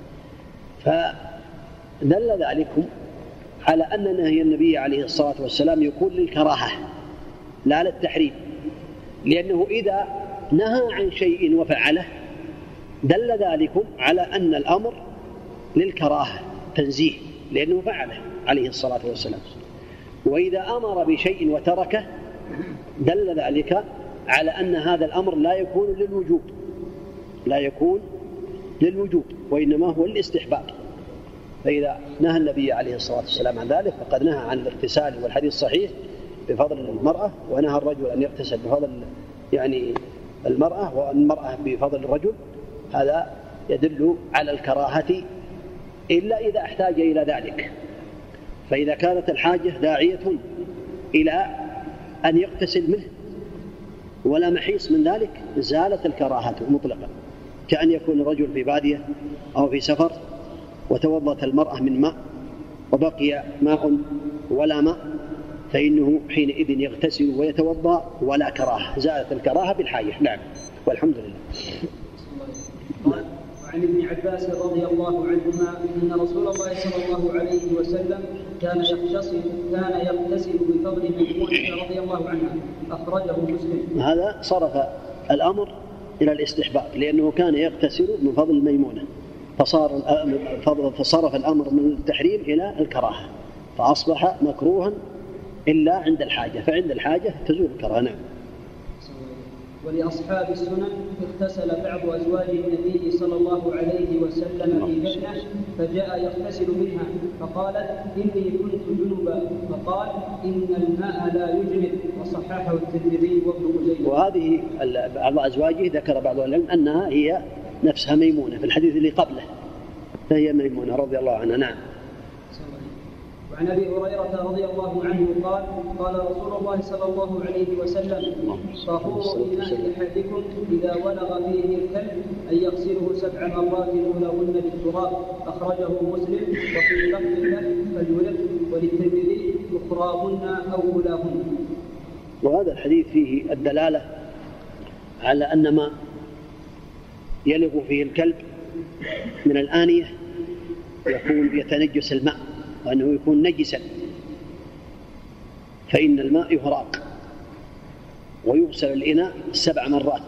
فدل ذلك على أن نهي النبي عليه الصلاة والسلام يكون للكراهة لا للتحريم، لأنه إذا نهى عن شيء وفعله دل ذلك على أن الأمر للكراهة تنزيه، لأنه فعله عليه الصلاة والسلام. وإذا أمر بشيء وتركه دل ذلك على أن هذا الأمر لا يكون للوجوب وإنما هو الاستحباب. فإذا نهى النبي عليه الصلاة والسلام عن ذلك فقد نهى عن الاغتسال، والحديث صحيح بفضل المرأة، ونهى الرجل أن يغتسل بفضل يعني المرأة، والمرأة بفضل الرجل. هذا يدل على الكراهة إلا إذا احتاج إلى ذلك. فإذا كانت الحاجة داعية إلى أن يغتسل منه ولا محيص من ذلك زالت الكراهة مطلقا، كأن يكون الرجل في بادية أو في سفر وتوضأت المرأة من ماء وبقي ماء ولا ماء، فإنه حينئذ يغتسل ويتوضأ ولا كراهة، زالت الكراهة بالحاجة. نعم، والحمد لله. وعن ابن عباس رضي الله عنهما أن رسول الله صلى الله عليه وسلم كان يغتسل بفضل ميمونة رضي الله عنها، أخرجه مسلم. هذا صرف الأمر إلى الاستحباب، لأنه كان يغتسل من فضل ميمونة، فصرف الأمر من التحريم إلى الكراهة، فأصبح مكروها إلا عند الحاجة، فعند الحاجة تزول الكراهة. نعم. ولأصحاب السنن اغتسل بعض أزواج النبي صلى الله عليه وسلم في جنة فجاء يغتسل منها فقالت إني كنت جنبا، فقال إن الماء لا يجنب، وصححه الترمذي وابن خزيمة. وهذه بعض أزواجه ذكر بعض العلم أنها هي نفسها ميمونة في الحديث اللي قبله، فهي ميمونة رضي الله عنها. نعم. وعن أبي هريرة رضي الله عنه قال قال رسول الله صلى الله عليه وسلم طهور إناء أحدكم إذا ولغ فيه الكلب أن يغسله 7 مرات أولهن بالتراب، أخرجه مسلم. وفي لفظ له فليلف، وللترمذي أخراهن أو أولاهن. وهذا الحديث فيه الدلالة على أن ما يلغ فيه الكلب من الآنية يكون يتنجس الماء، وأنه يكون نجسا، فإن الماء يهراق ويغسل الإناء 7 مرات،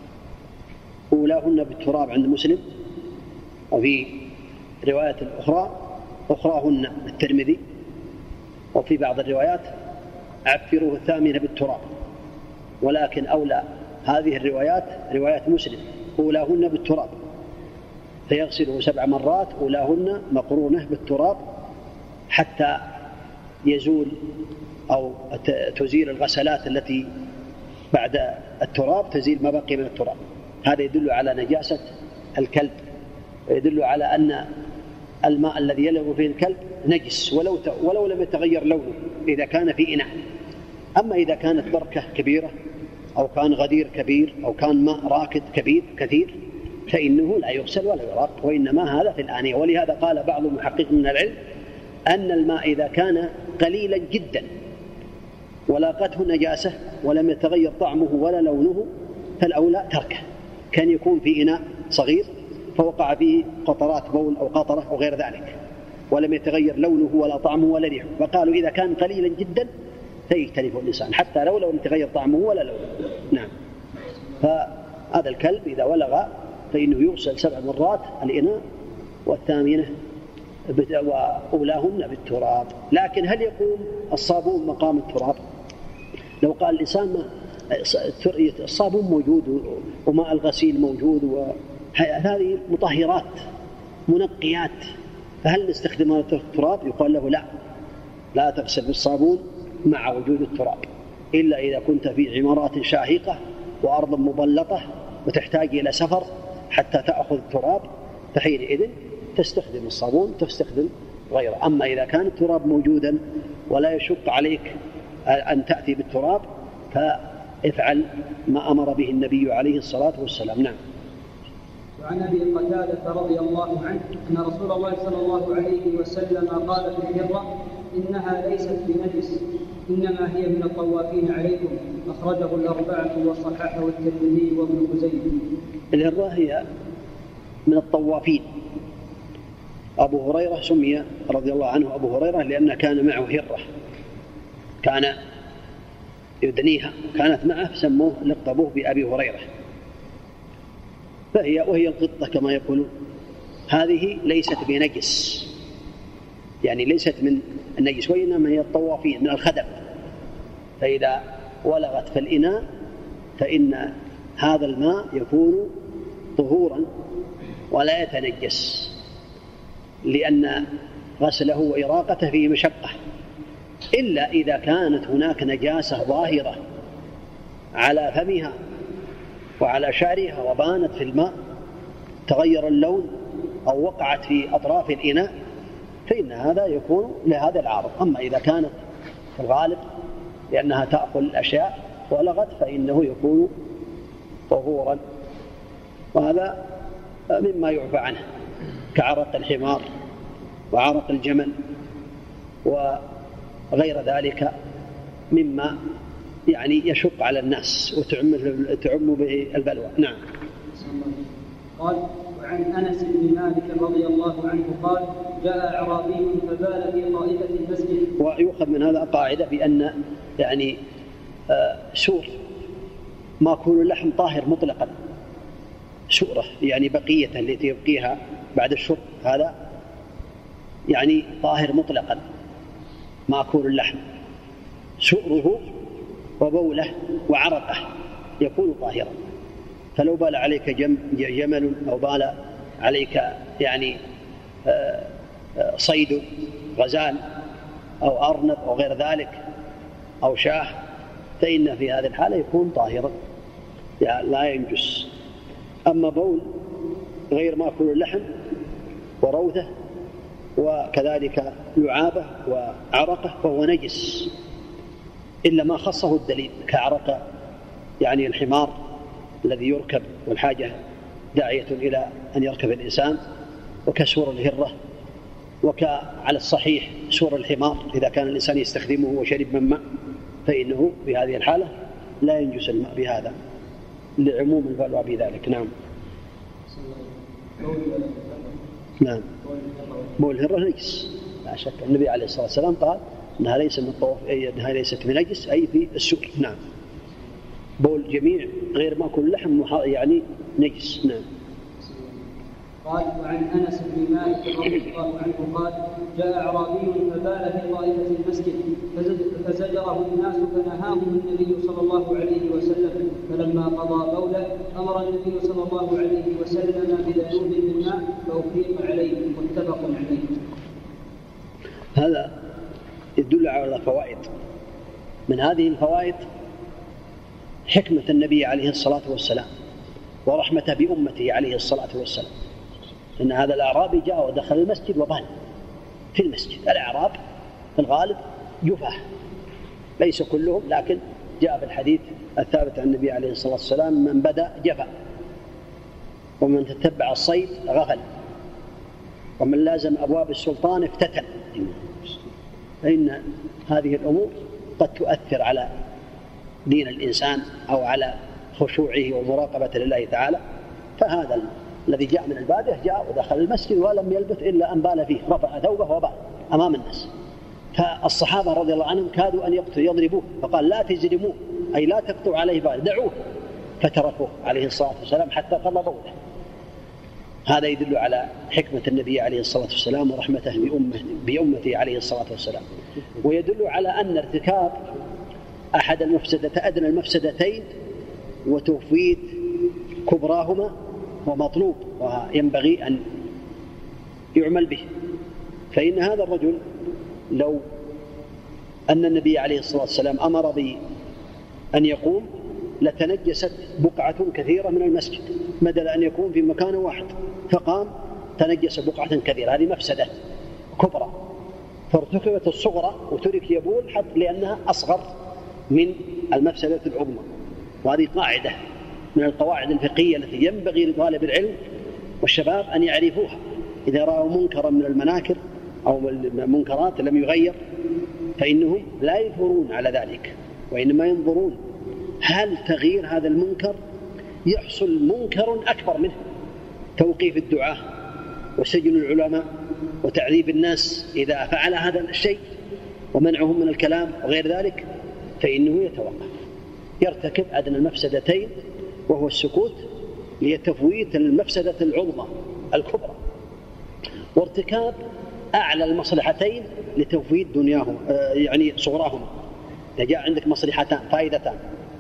أولاهن بالتراب عند مسلم، وفي رواية أخراهن الترمذي، وفي بعض الروايات عفروه 8 بالتراب، ولكن أولى هذه الروايات رواية مسلم أولاهن بالتراب، فيغسله 7 مرات أولاهن مقرونة بالتراب حتى يزول أو تزيل الغسلات التي بعد التراب، تزيل ما بقي من التراب. هذا يدل على نجاسة الكلب، ويدل على أن الماء الذي يلغ فيه الكلب نجس ولو لم يتغير لونه إذا كان في إناء. أما إذا كانت بركة كبيرة أو كان غدير كبير أو كان ماء راكد كثير فإنه لا يغسل ولا يراق، وإنما هذا في الآنية. ولهذا قال بعض المحققين من العلم أن الماء إذا كان قليلا جدا ولاقته نجاسة ولم يتغير طعمه ولا لونه فالأولى تركه، كان يكون في إناء صغير فوقع فيه قطرات بول أو قطرة أو غير ذلك ولم يتغير لونه ولا طعمه ولا ريحه، فقالوا إذا كان قليلا جدا فيجتنبه الإنسان حتى لو لم يتغير طعمه ولا لونه. نعم. فهذا الكلب إذا ولغ فإنه يغسل 7 مرات الإناء، والثامنة وأولاهن بالتراب. لكن هل يقوم الصابون مقام التراب؟ لو قال الإنسان الصابون موجود وماء الغسيل موجود وهذه مطهرات منقيات، فهل نستخدم التراب؟ يقال له لا تغسل بالصابون مع وجود التراب، إلا إذا كنت في عمارات شاهقة وأرض مبلطة وتحتاج إلى سفر حتى تأخذ التراب، فحينئذ تستخدم الصابون تستخدم غيره. أما إذا كان التراب موجودا ولا يشق عليك أن تأتي بالتراب فافعل ما أمر به النبي عليه الصلاة والسلام. نعم. وعن أبي قتادة رضي الله عنه أن رسول الله صلى الله عليه وسلم قال في الهرة إنها ليست بنجس إنما هي من الطوافين عليكم، أخرجه ال4 وصححه الترمذي وابن خزيمة. الهرة هي من الطوافين. أبو هريرة سمي رضي الله عنه أبو هريرة لأنه كان معه هرة كان يدنيها، كانت معه سموه لقبوه بأبي هريرة. وهي القطة كما يقولون. هذه ليست بنجس، يعني ليست من النجس، وإنما هي الطوافين من الخدم، فإذا ولغت في الإناء فإن هذا الماء يكون طهورا ولا يتنجس. لأن غسله وإراقته فيه مشقة، إلا إذا كانت هناك نجاسة ظاهرة على فمها وعلى شعرها وبانت في الماء، تغير اللون أو وقعت في أطراف الإناء، فإن هذا يكون لهذا العارض. أما إذا كانت في الغالب لأنها تأكل الأشياء ولغت فإنه يكون طهورا، وهذا مما يعفى عنه كعرق الحمار وعرق الجمل وغير ذلك مما يعني يشق على الناس وتعم به البلوى. نعم. قال: وعن أنس بن مالك رضي الله عنه قال: جاء أعرابي فبال في طائفة المسجد. ويؤخذ من هذا قاعدة بأن يعني سور ماكول اللحم طاهر مطلقا، سورة يعني بقية التي يبقيها بعد الشرب، هذا يعني طاهر مطلقا ماكول اللحم، سؤره وبوله وعرقه يكون طاهرا. فلو بال عليك جمل أو بال عليك يعني صيد غزال أو أرنب أو غير ذلك أو شاه، فإن في هذه الحالة يكون طاهرا يعني لا ينجس. أما بول غير ماكل اللحم وروثه وكذلك لعابه وعرقه فهو نجس، إلا ما خصه الدليل كعرق يعني الحمار الذي يركب والحاجة داعية إلى أن يركب الإنسان، وكسور الهرة، وكعلى الصحيح سور الحمار إذا كان الإنسان يستخدمه وشرب من ماء، فإنه في هذه الحالة لا ينجس الماء بهذا لعموم البلوى بذلك. نعم. نعم. بول الهرة نجس لا شك. النبي عليه الصلاة والسلام قال أنها ليست من الطواف، أنها ليست من نجس أي في السور. نعم. بول جميع غير ماكل اللحم يعني نجس. نعم. قال: وعن أنس بن مالك رضي الله عنه قال: جاء أعرابي فبال في طائفة المسجد فزجره الناس فنهاهم النبي صلى الله عليه وسلم، فلما قضى بوله أمر النبي صلى الله عليه وسلم بذنوب من ماء فأفريق عليه. متفق عليه. هذا يدل على فوائد. من هذه الفوائد حكمة النبي عليه الصلاة والسلام ورحمته بأمته عليه الصلاة والسلام، إن هذا الأعرابي جاء ودخل المسجد وبال في المسجد. الأعراب في الغالب جفاه، ليس كلهم، لكن جاء في الحديث الثابت عن النبي عليه الصلاة والسلام: من بدأ جفا، ومن تتبع الصيد غفل، ومن لازم أبواب السلطان افتتن. فإن هذه الأمور قد تؤثر على دين الإنسان أو على خشوعه ومراقبة لله تعالى. فهذا الذي جاء من البادية جاء ودخل المسجد ولم يلبث إلا أن بال فيه، رفع ثوبه وبال أمام الناس. فالصحابة رضي الله عنهم كادوا أن يضربوه، فقال: لا تزرموه، أي لا تقطعوا عليه بال، دعوه. فتركوه عليه الصلاة والسلام حتى قضى بوله. هذا يدل على حكمة النبي عليه الصلاة والسلام ورحمته بأمته عليه الصلاة والسلام، ويدل على أن ارتكاب أحد أدنى المفسدتين وتفويت كبراهما هو مطلوب وينبغي أن يعمل به. فإن هذا الرجل لو أن النبي عليه الصلاة والسلام أمر بأن يقوم لتنجست بقعة كثيرة من المسجد، بدل أن يكون في مكان واحد، فقام تنجس بقعة كثيرة. هذه مفسدة كبرى، فارتكبت الصغرى وترك يبول حتى لأنها أصغر من المفسدة العظمى. وهذه قاعدة من القواعد الفقهية التي ينبغي لطالب العلم والشباب أن يعرفوها. إذا رأوا منكرا من المناكر أو المنكرات لم يغير، فإنهم لا يثورون على ذلك، وإنما ينظرون هل تغيير هذا المنكر يحصل منكر أكبر منه، توقيف الدعاة وسجن العلماء وتعذيب الناس إذا فعل هذا الشيء ومنعهم من الكلام وغير ذلك، فإنه يتوقف، يرتكب أدنى المفسدتين وهو السكوت لتفويت المفسدة العظمى الكبرى، وارتكاب أعلى المصلحتين لتفويت دنياهم يعني صغراهم. إذا جاء عندك مصلحتان فائدتان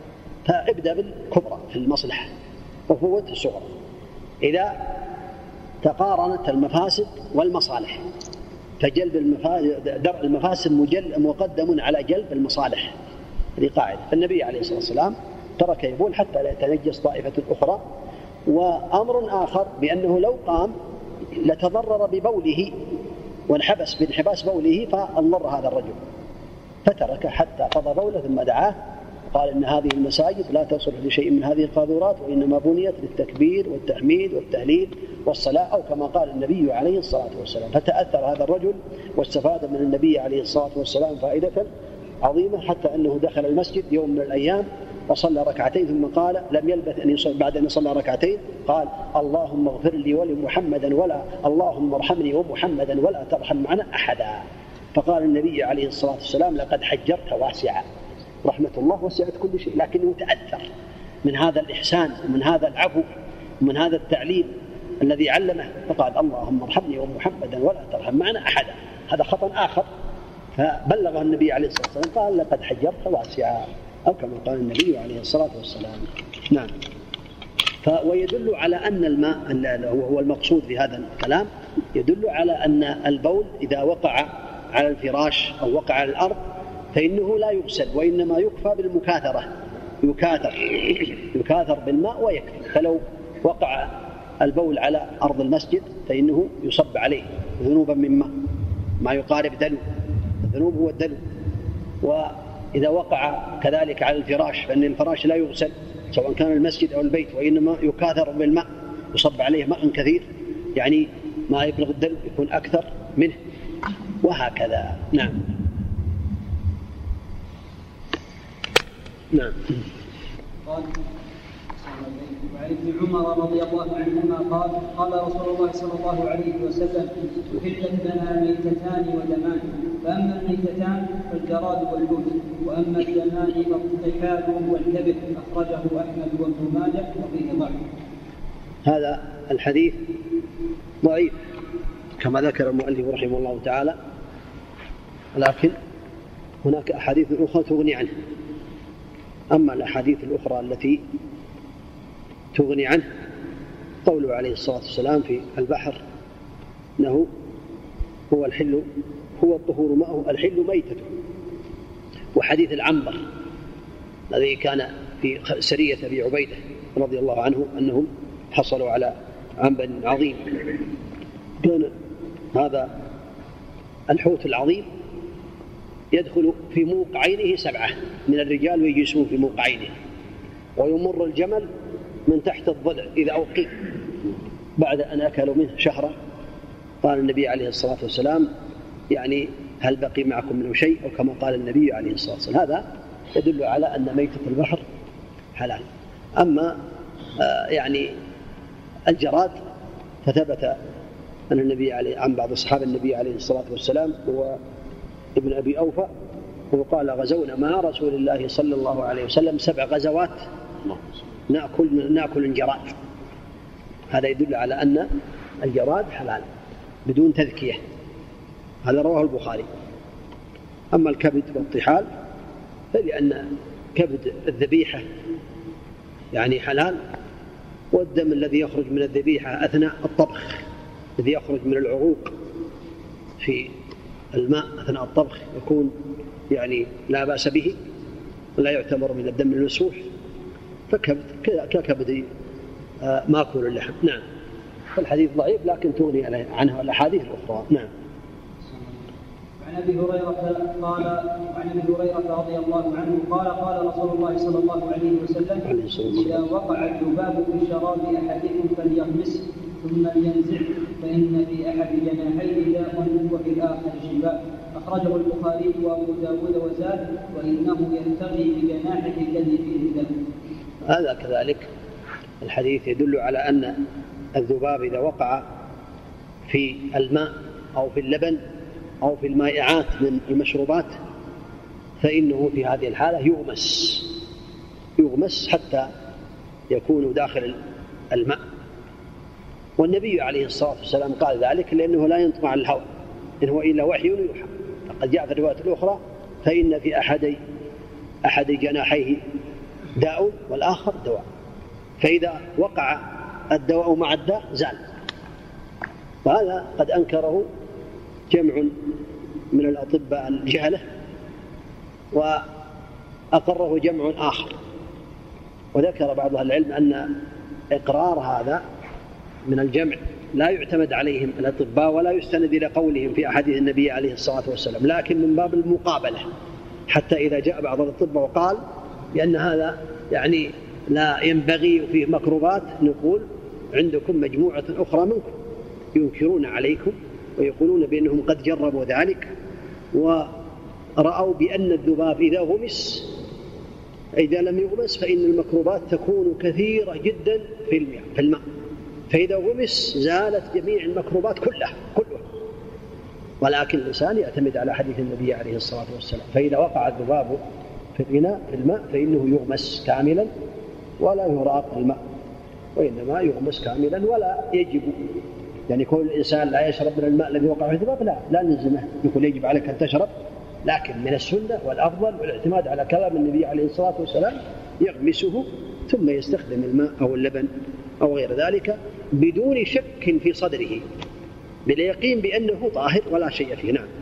فابدأ بالكبرى في المصلحة وفوت الصغرى. إذا تقارنت المفاسد والمصالح، فجلب درء المفاسد مقدم على جلب المصالح، هذه قاعدة. فالنبي عليه الصلاة والسلام ترك يبول حتى لا يتنجس طائفة أخرى. وأمر آخر بأنه لو قام لتضرر ببوله وانحبس بانحباس بوله فانضر هذا الرجل، فترك حتى قضى بوله ثم دعاه قال إن هذه المساجد لا تصلح لشيء من هذه القاذورات وإنما بنيت للتكبير والتحميد والتهليل والصلاة، أو كما قال النبي عليه الصلاة والسلام. فتأثر هذا الرجل واستفاد من النبي عليه الصلاة والسلام فائدة عظيمة، حتى أنه دخل المسجد يوم من الأيام وصلى ركعتين ثم قال لم يلبث أن يصلي بعد أن صلى ركعتين قال اللهم اغفر لي ولمحمدا ولا اللهم ارحمني ومحمدا ولا ترحم معنا أحدا. فقال النبي عليه الصلاة والسلام لقد حجرت واسعا، رحمة الله وسعت كل شيء، لكنه تأثر من هذا الإحسان ومن هذا العفو ومن هذا التعليم الذي علمه، فقال اللهم ارحمني ومحمدا ولا ترحم معنا أحدا. هذا خطأ آخر، فبلغه النبي عليه الصلاة والسلام قال لقد حجرت واسعا، أو كما قال النبي عليه الصلاة والسلام. نعم. ويدل على أن الماء هو المقصود في هذا الكلام، يدل على أن البول إذا وقع على الفراش أو وقع على الأرض فإنه لا يغسل، وإنما يكفى بالمكاثرة، يكاثر بالماء ويكفي. فلو وقع البول على أرض المسجد فإنه يصب عليه ذنوبا من ماء ما يقارب دلو، الذنوب هو الدلو. وإذا وقع كذلك على الفراش فإن الفراش لا يغسل سواء كان المسجد أو البيت، وإنما يكاثر بالماء، يصب عليه ماء كثير، يعني ما يبلغ الدلو يكون أكثر منه، وهكذا. نعم. نعم. قال وعن ابن عمر رضي الله عنهما قال قال رسول الله صلى الله عليه وسلم أحلت لنا ميتتان ودمان، فأما الميتتان فالجراد والحوت، وأما الدمان فالطحال والكبد، أخرجه أحمد وابن ماجه وفيه ضعف. هذا الحديث ضعيف كما ذكر المؤلف رحمه الله تعالى، لكن هناك أحاديث أخرى تغني عنه. أما الأحاديث الأخرى التي تغني عنه قوله عليه الصلاة والسلام في البحر أنه هو الحل هو الطهور ماءه الحل ميتته، وحديث العنبر الذي كان في سرية أبي عبيدة رضي الله عنه أنهم حصلوا على عنبر عظيم، كان هذا الحوت العظيم يدخل في موقعينه 7 من الرجال ويجلسون في موقعينه، ويمر الجمل من تحت الضلع إذا أوقي بعد أن أكلوا منه شهرا. قال النبي عليه الصلاة والسلام يعني هل بقي معكم منه شيء، أو كما قال النبي عليه الصلاة والسلام. هذا يدل على أن ميتة البحر حلال. أما يعني الجراد فثبت أن النبي عن بعض أصحاب النبي عليه الصلاة والسلام هو ابن أبي أوفى وقال غزونا مع رسول الله صلى الله عليه وسلم 7 غزوات نأكل الجراد. هذا يدل على أن الجراد حلال بدون تذكية، هذا رواه البخاري. أما الكبد والطحال فلأن كبد الذبيحة يعني حلال، والدم الذي يخرج من الذبيحة أثناء الطبخ الذي يخرج من العروق في الماء أثناء الطبخ يكون يعني لا بأس به ولا يعتبر من الدم المسفوح، فكبد ككبد ماكول اللحم. نعم. فالحديث ضعيف لكن تغني عنه الأحاديث الأخرى. نعم. عن أبي هريرة رضي الله عنه قال رسول الله صلى الله عليه وسلم إذا وقع الذباب في شراب أحدكم فليغمسه ثم لينزعه فإن في أحد جناحيه داء وفي الآخر شفاء، أخرجه البخاري وأبو داود وزاد وإنه يرتغي بجناحه الذي فيه الدم. هذا كذلك الحديث يدل على أن الذباب إذا وقع في الماء أو في اللبن أو في المائعات من المشروبات فإنه في هذه الحالة يغمس حتى يكون داخل الماء. والنبي عليه الصلاة والسلام قال ذلك لأنه لا ينطق عن الهوى، إن هو إلا وحي يوحى. فقد جاء في الرواية الأخرى فإن في أحد جناحيه داء والآخر دواء، فإذا وقع الدواء مع الداء زال، وهذا قد أنكره جمع من الأطباء الجهلة وأقره جمع آخر. وذكر بعض أهل العلم أن إقرار هذا من الجمع لا يعتمد عليهم الأطباء ولا يستند إلى قولهم في أحاديث النبي عليه الصلاة والسلام، لكن من باب المقابلة، حتى إذا جاء بعض الأطباء وقال بأن هذا يعني لا ينبغي وفيه مكروبات، نقول عندكم مجموعة أخرى منكم ينكرون عليكم ويقولون بأنهم قد جربوا ذلك ورأوا بأن الذباب إذا غمس، إذا لم يغمس فإن الميكروبات تكون كثيرة جدا في الماء، فإذا غمس زالت جميع الميكروبات كلها. ولكن الإنسان يعتمد على حديث النبي عليه الصلاة والسلام، فإذا وقع الذباب في الإناء في الماء فإنه يغمس كاملا ولا يراق الماء، وإنما يغمس كاملا ولا يجب يعني كل الإنسان لا يشرب من الماء الذي وقع في الذباب، لا نلزمه يقول يجب عليك أن تشرب، لكن من السنة والأفضل والاعتماد على كلام النبي عليه الصلاة والسلام يغمسه ثم يستخدم الماء أو اللبن أو غير ذلك بدون شك في صدره، باليقين بأنه طاهر ولا شيء فيه. نعم.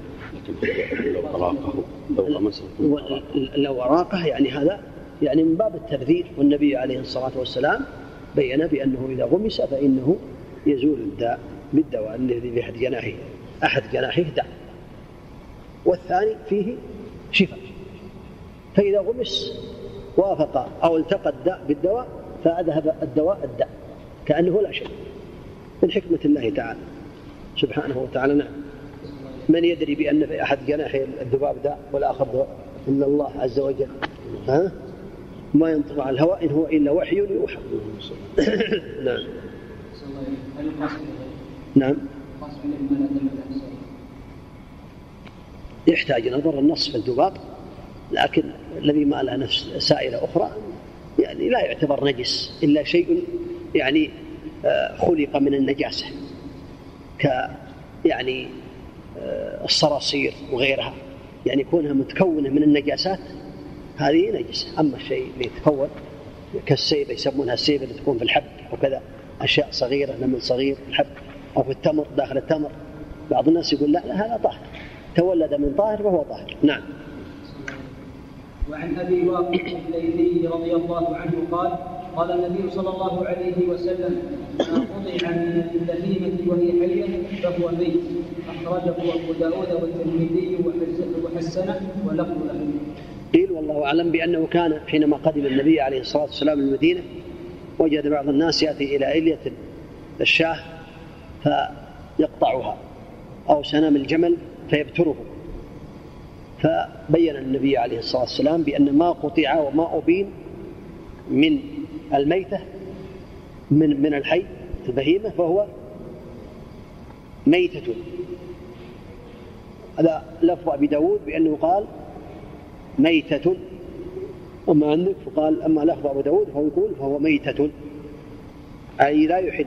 لو أراقه يعني هذا يعني من باب التبذير، والنبي عليه الصلاة والسلام بيّن بأنه إذا غمس فإنه يزول الداء بالدواء الذي في أحد جناحه داء والثاني فيه شفاء، فإذا غمس وافق أو التقى الداء بالدواء فأذهب الداء كأنه لا شيء، من حكمة الله تعالى سبحانه وتعالى. نعم. من يدري بأن في أحد جناحي الذباب داء والآخر دواء إلا الله عز وجل، ما ينطق عن الهواء إن هو إلا وحي يوحى. نعم. نعم. يحتاج نظر النص في الذباب، لكن الذي ما له نفس سائلة أخرى يعني لا يعتبر نجس إلا شيء يعني خلق من النجاسة يعني الصراصير وغيرها، يعني كونها متكونة من النجاسات هذه نجسة. أما الشيء اللي يتكون كالسيبة يسمونها السيبة اللي تكون في الحب وكذا، أشياء صغيرة نمل صغير في الحب أو في التمر داخل التمر، بعض الناس يقول لا هذا طاهر، تولد من طاهر فهو طاهر. نعم. وعن أبي واقد الليثي رضي الله عنه قال النبي صلى الله عليه وسلم: ما قطع من البهيمة وهي حية فهو ميت. أخرجه أبو داود والترمذي وحسنه ولفظ له. قيل والله أعلم بأنه كان حينما قدم النبي عليه الصلاة والسلام المدينة وجد بعض الناس يأتي إلى إلية الشاه فيقطعها أو سنام الجمل فيبتره، فبين النبي عليه الصلاة والسلام بأن ما قطع وما أبين من الميتة من الحي البهيمة فهو ميتة. هذا لفظ أبي داود بأنه قال ميتة، أما عندك فقال أما لفظ أبو داود فهو يقول فهو ميتة، أي لا يحل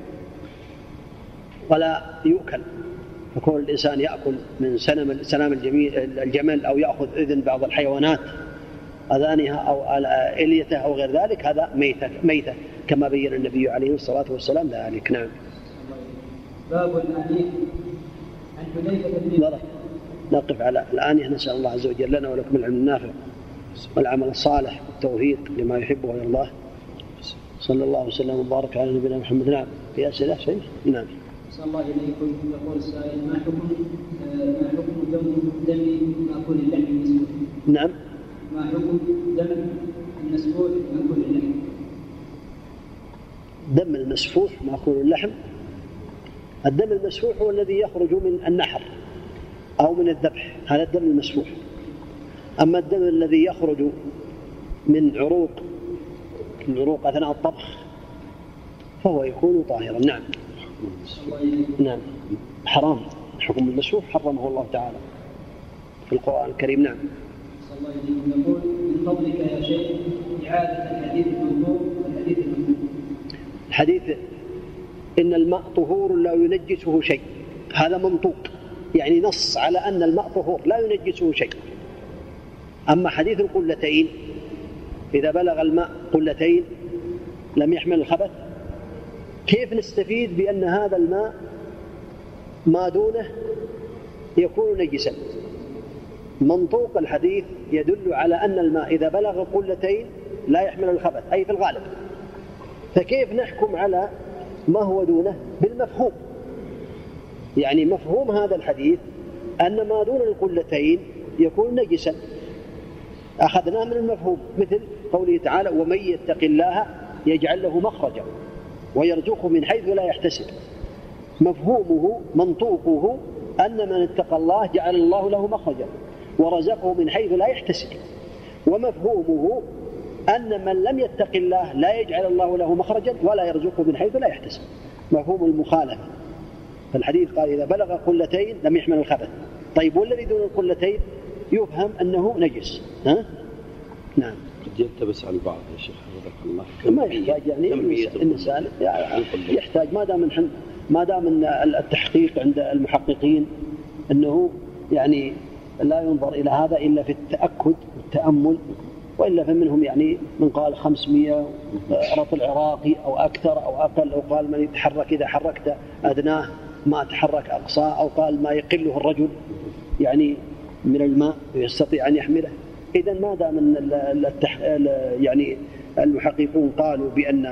ولا يؤكل. فكون الإنسان يأكل من سنام الجمل أو يأخذ إذن بعض الحيوانات أذانها أو إليته أو غير ذلك هذا ميتة كما بين النبي عليه الصلاة والسلام ذلك. نعم. باب الآنية. عن حذيفة بن نقف على الآنية، نسأل الله عز وجل لنا ولكم العلم النافع والعمل الصالح والتوفيق لما يحبه ويرضاه. صلى الله وسلم وبارك على نبينا محمد. نعم. في أسئلة شيء؟ نعم. صلى الله إليكم. يقول السائل: ما حكم دم مأكول اللحم المسفوح؟ نعم. ما حكم دم المسفوح مأكول اللحم؟ دم المسفوح مأكول اللحم، الدم المسفوح هو الذي يخرج من النحر أو من الذبح، هذا الدم المسفوح. أما الدم الذي يخرج من عروق أثناء الطبخ فهو يكون طاهرا. نعم. نعم. حرام. حكم المسفوح حرمه الله تعالى في القرآن الكريم. نعم. صلى الله عليه وسلم يقول: من فضلك يا شيخ إعادة الحديث المنظور والحديث المنظور. الحديث إن الماء طهور لا ينجسه شيء، هذا منطوق، يعني نص على أن الماء طهور لا ينجسه شيء. أما حديث القلتين إذا بلغ الماء قلتين لم يحمل الخبث، كيف نستفيد بأن هذا الماء ما دونه يكون نجسا. منطوق الحديث يدل على أن الماء إذا بلغ قلتين لا يحمل الخبث، أي في الغالب. فكيف نحكم على ما هو دونه؟ بالمفهوم. يعني مفهوم هذا الحديث أن ما دون القلتين يكون نجسا، أخذناه من المفهوم، مثل قوله تعالى: ومن يتق الله يجعل له مخرجا ويرزقه من حيث لا يحتسب. مفهومه منطوقه أن من اتقى الله جعل الله له مخرجا ورزقه من حيث لا يحتسب. ومفهومه أن من لم يتق الله لا يجعل الله له مخرجا ولا يرزقه من حيث لا يحتسب. مفهوم المخالفة. فالحديث قال: إذا بلغ قلتين لم يحمل الخبث. طيب والذي دون القلتين يفهم أنه نجس. نعم. قد يلتبس على البعض يا شيخ حفظك الله. ما يحتاج يعني الإنسان يحتاج ما دام التحقيق عند المحققين أنه يعني لا ينظر إلى هذا إلا في التأكد والتأمل، وإلا فمنهم يعني من قال 500 رطل عراقي أو أكثر أو أقل، أو قال من يتحرك إذا حركت أدناه ما تحرك أقصاه، أو قال ما يقله الرجل يعني من الماء يستطيع أن يحمله. إذن ما دام يعني المحققون قالوا بأن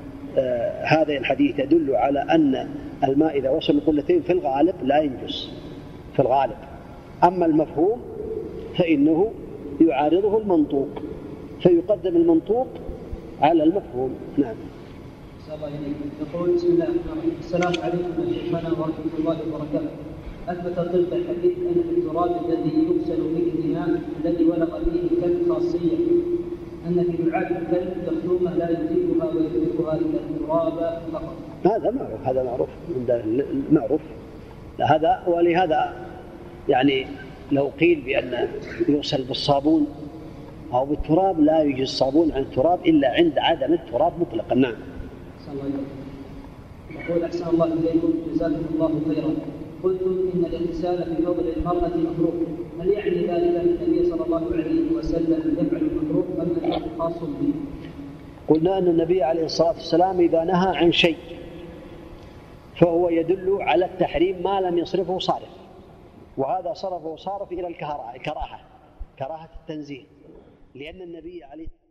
هذا الحديث يدل على أن الماء إذا وصل القلتين في الغالب لا ينجس في الغالب. أما المفهوم فإنه يعارضه المنطوق، فيقدم المنطوق على المفهوم. نعم. يقول: بسم الله الرحمن الرحيم. السلام عليكم يا شيخنا ورحمة الله وبركاته. أثبت طب الحديث أن في التراب الذي يغسل به الإناء الذي ولغ فيه كلب خاصية، أن في لعاب الكلب يخدمها لا يزيدها ويدركها إلا التراب فقط. هذا معروف هذا. ولهذا يعني لو قيل بأن يغسل بالصابون أو بالتراب لا يجوز الصابون عن التراب إلا عند عدم التراب مطلقا. نعم. يقول: أحسن الله إليكم، جزاكم الله خيرا. قلتم إن الاغتسال في فضل المرأة مكروه، هل يعني ذلك أن النبي صلى الله عليه وسلم يفعل المكروه أم أنه خاص به؟ قلنا أن النبي عليه الصلاة والسلام إذا نهى عن شيء فهو يدل على التحريم ما لم يصرفه صارف، وهذا صرفه صارف إلى الكراهة، كراهة التنزيه، لأن النبي عليه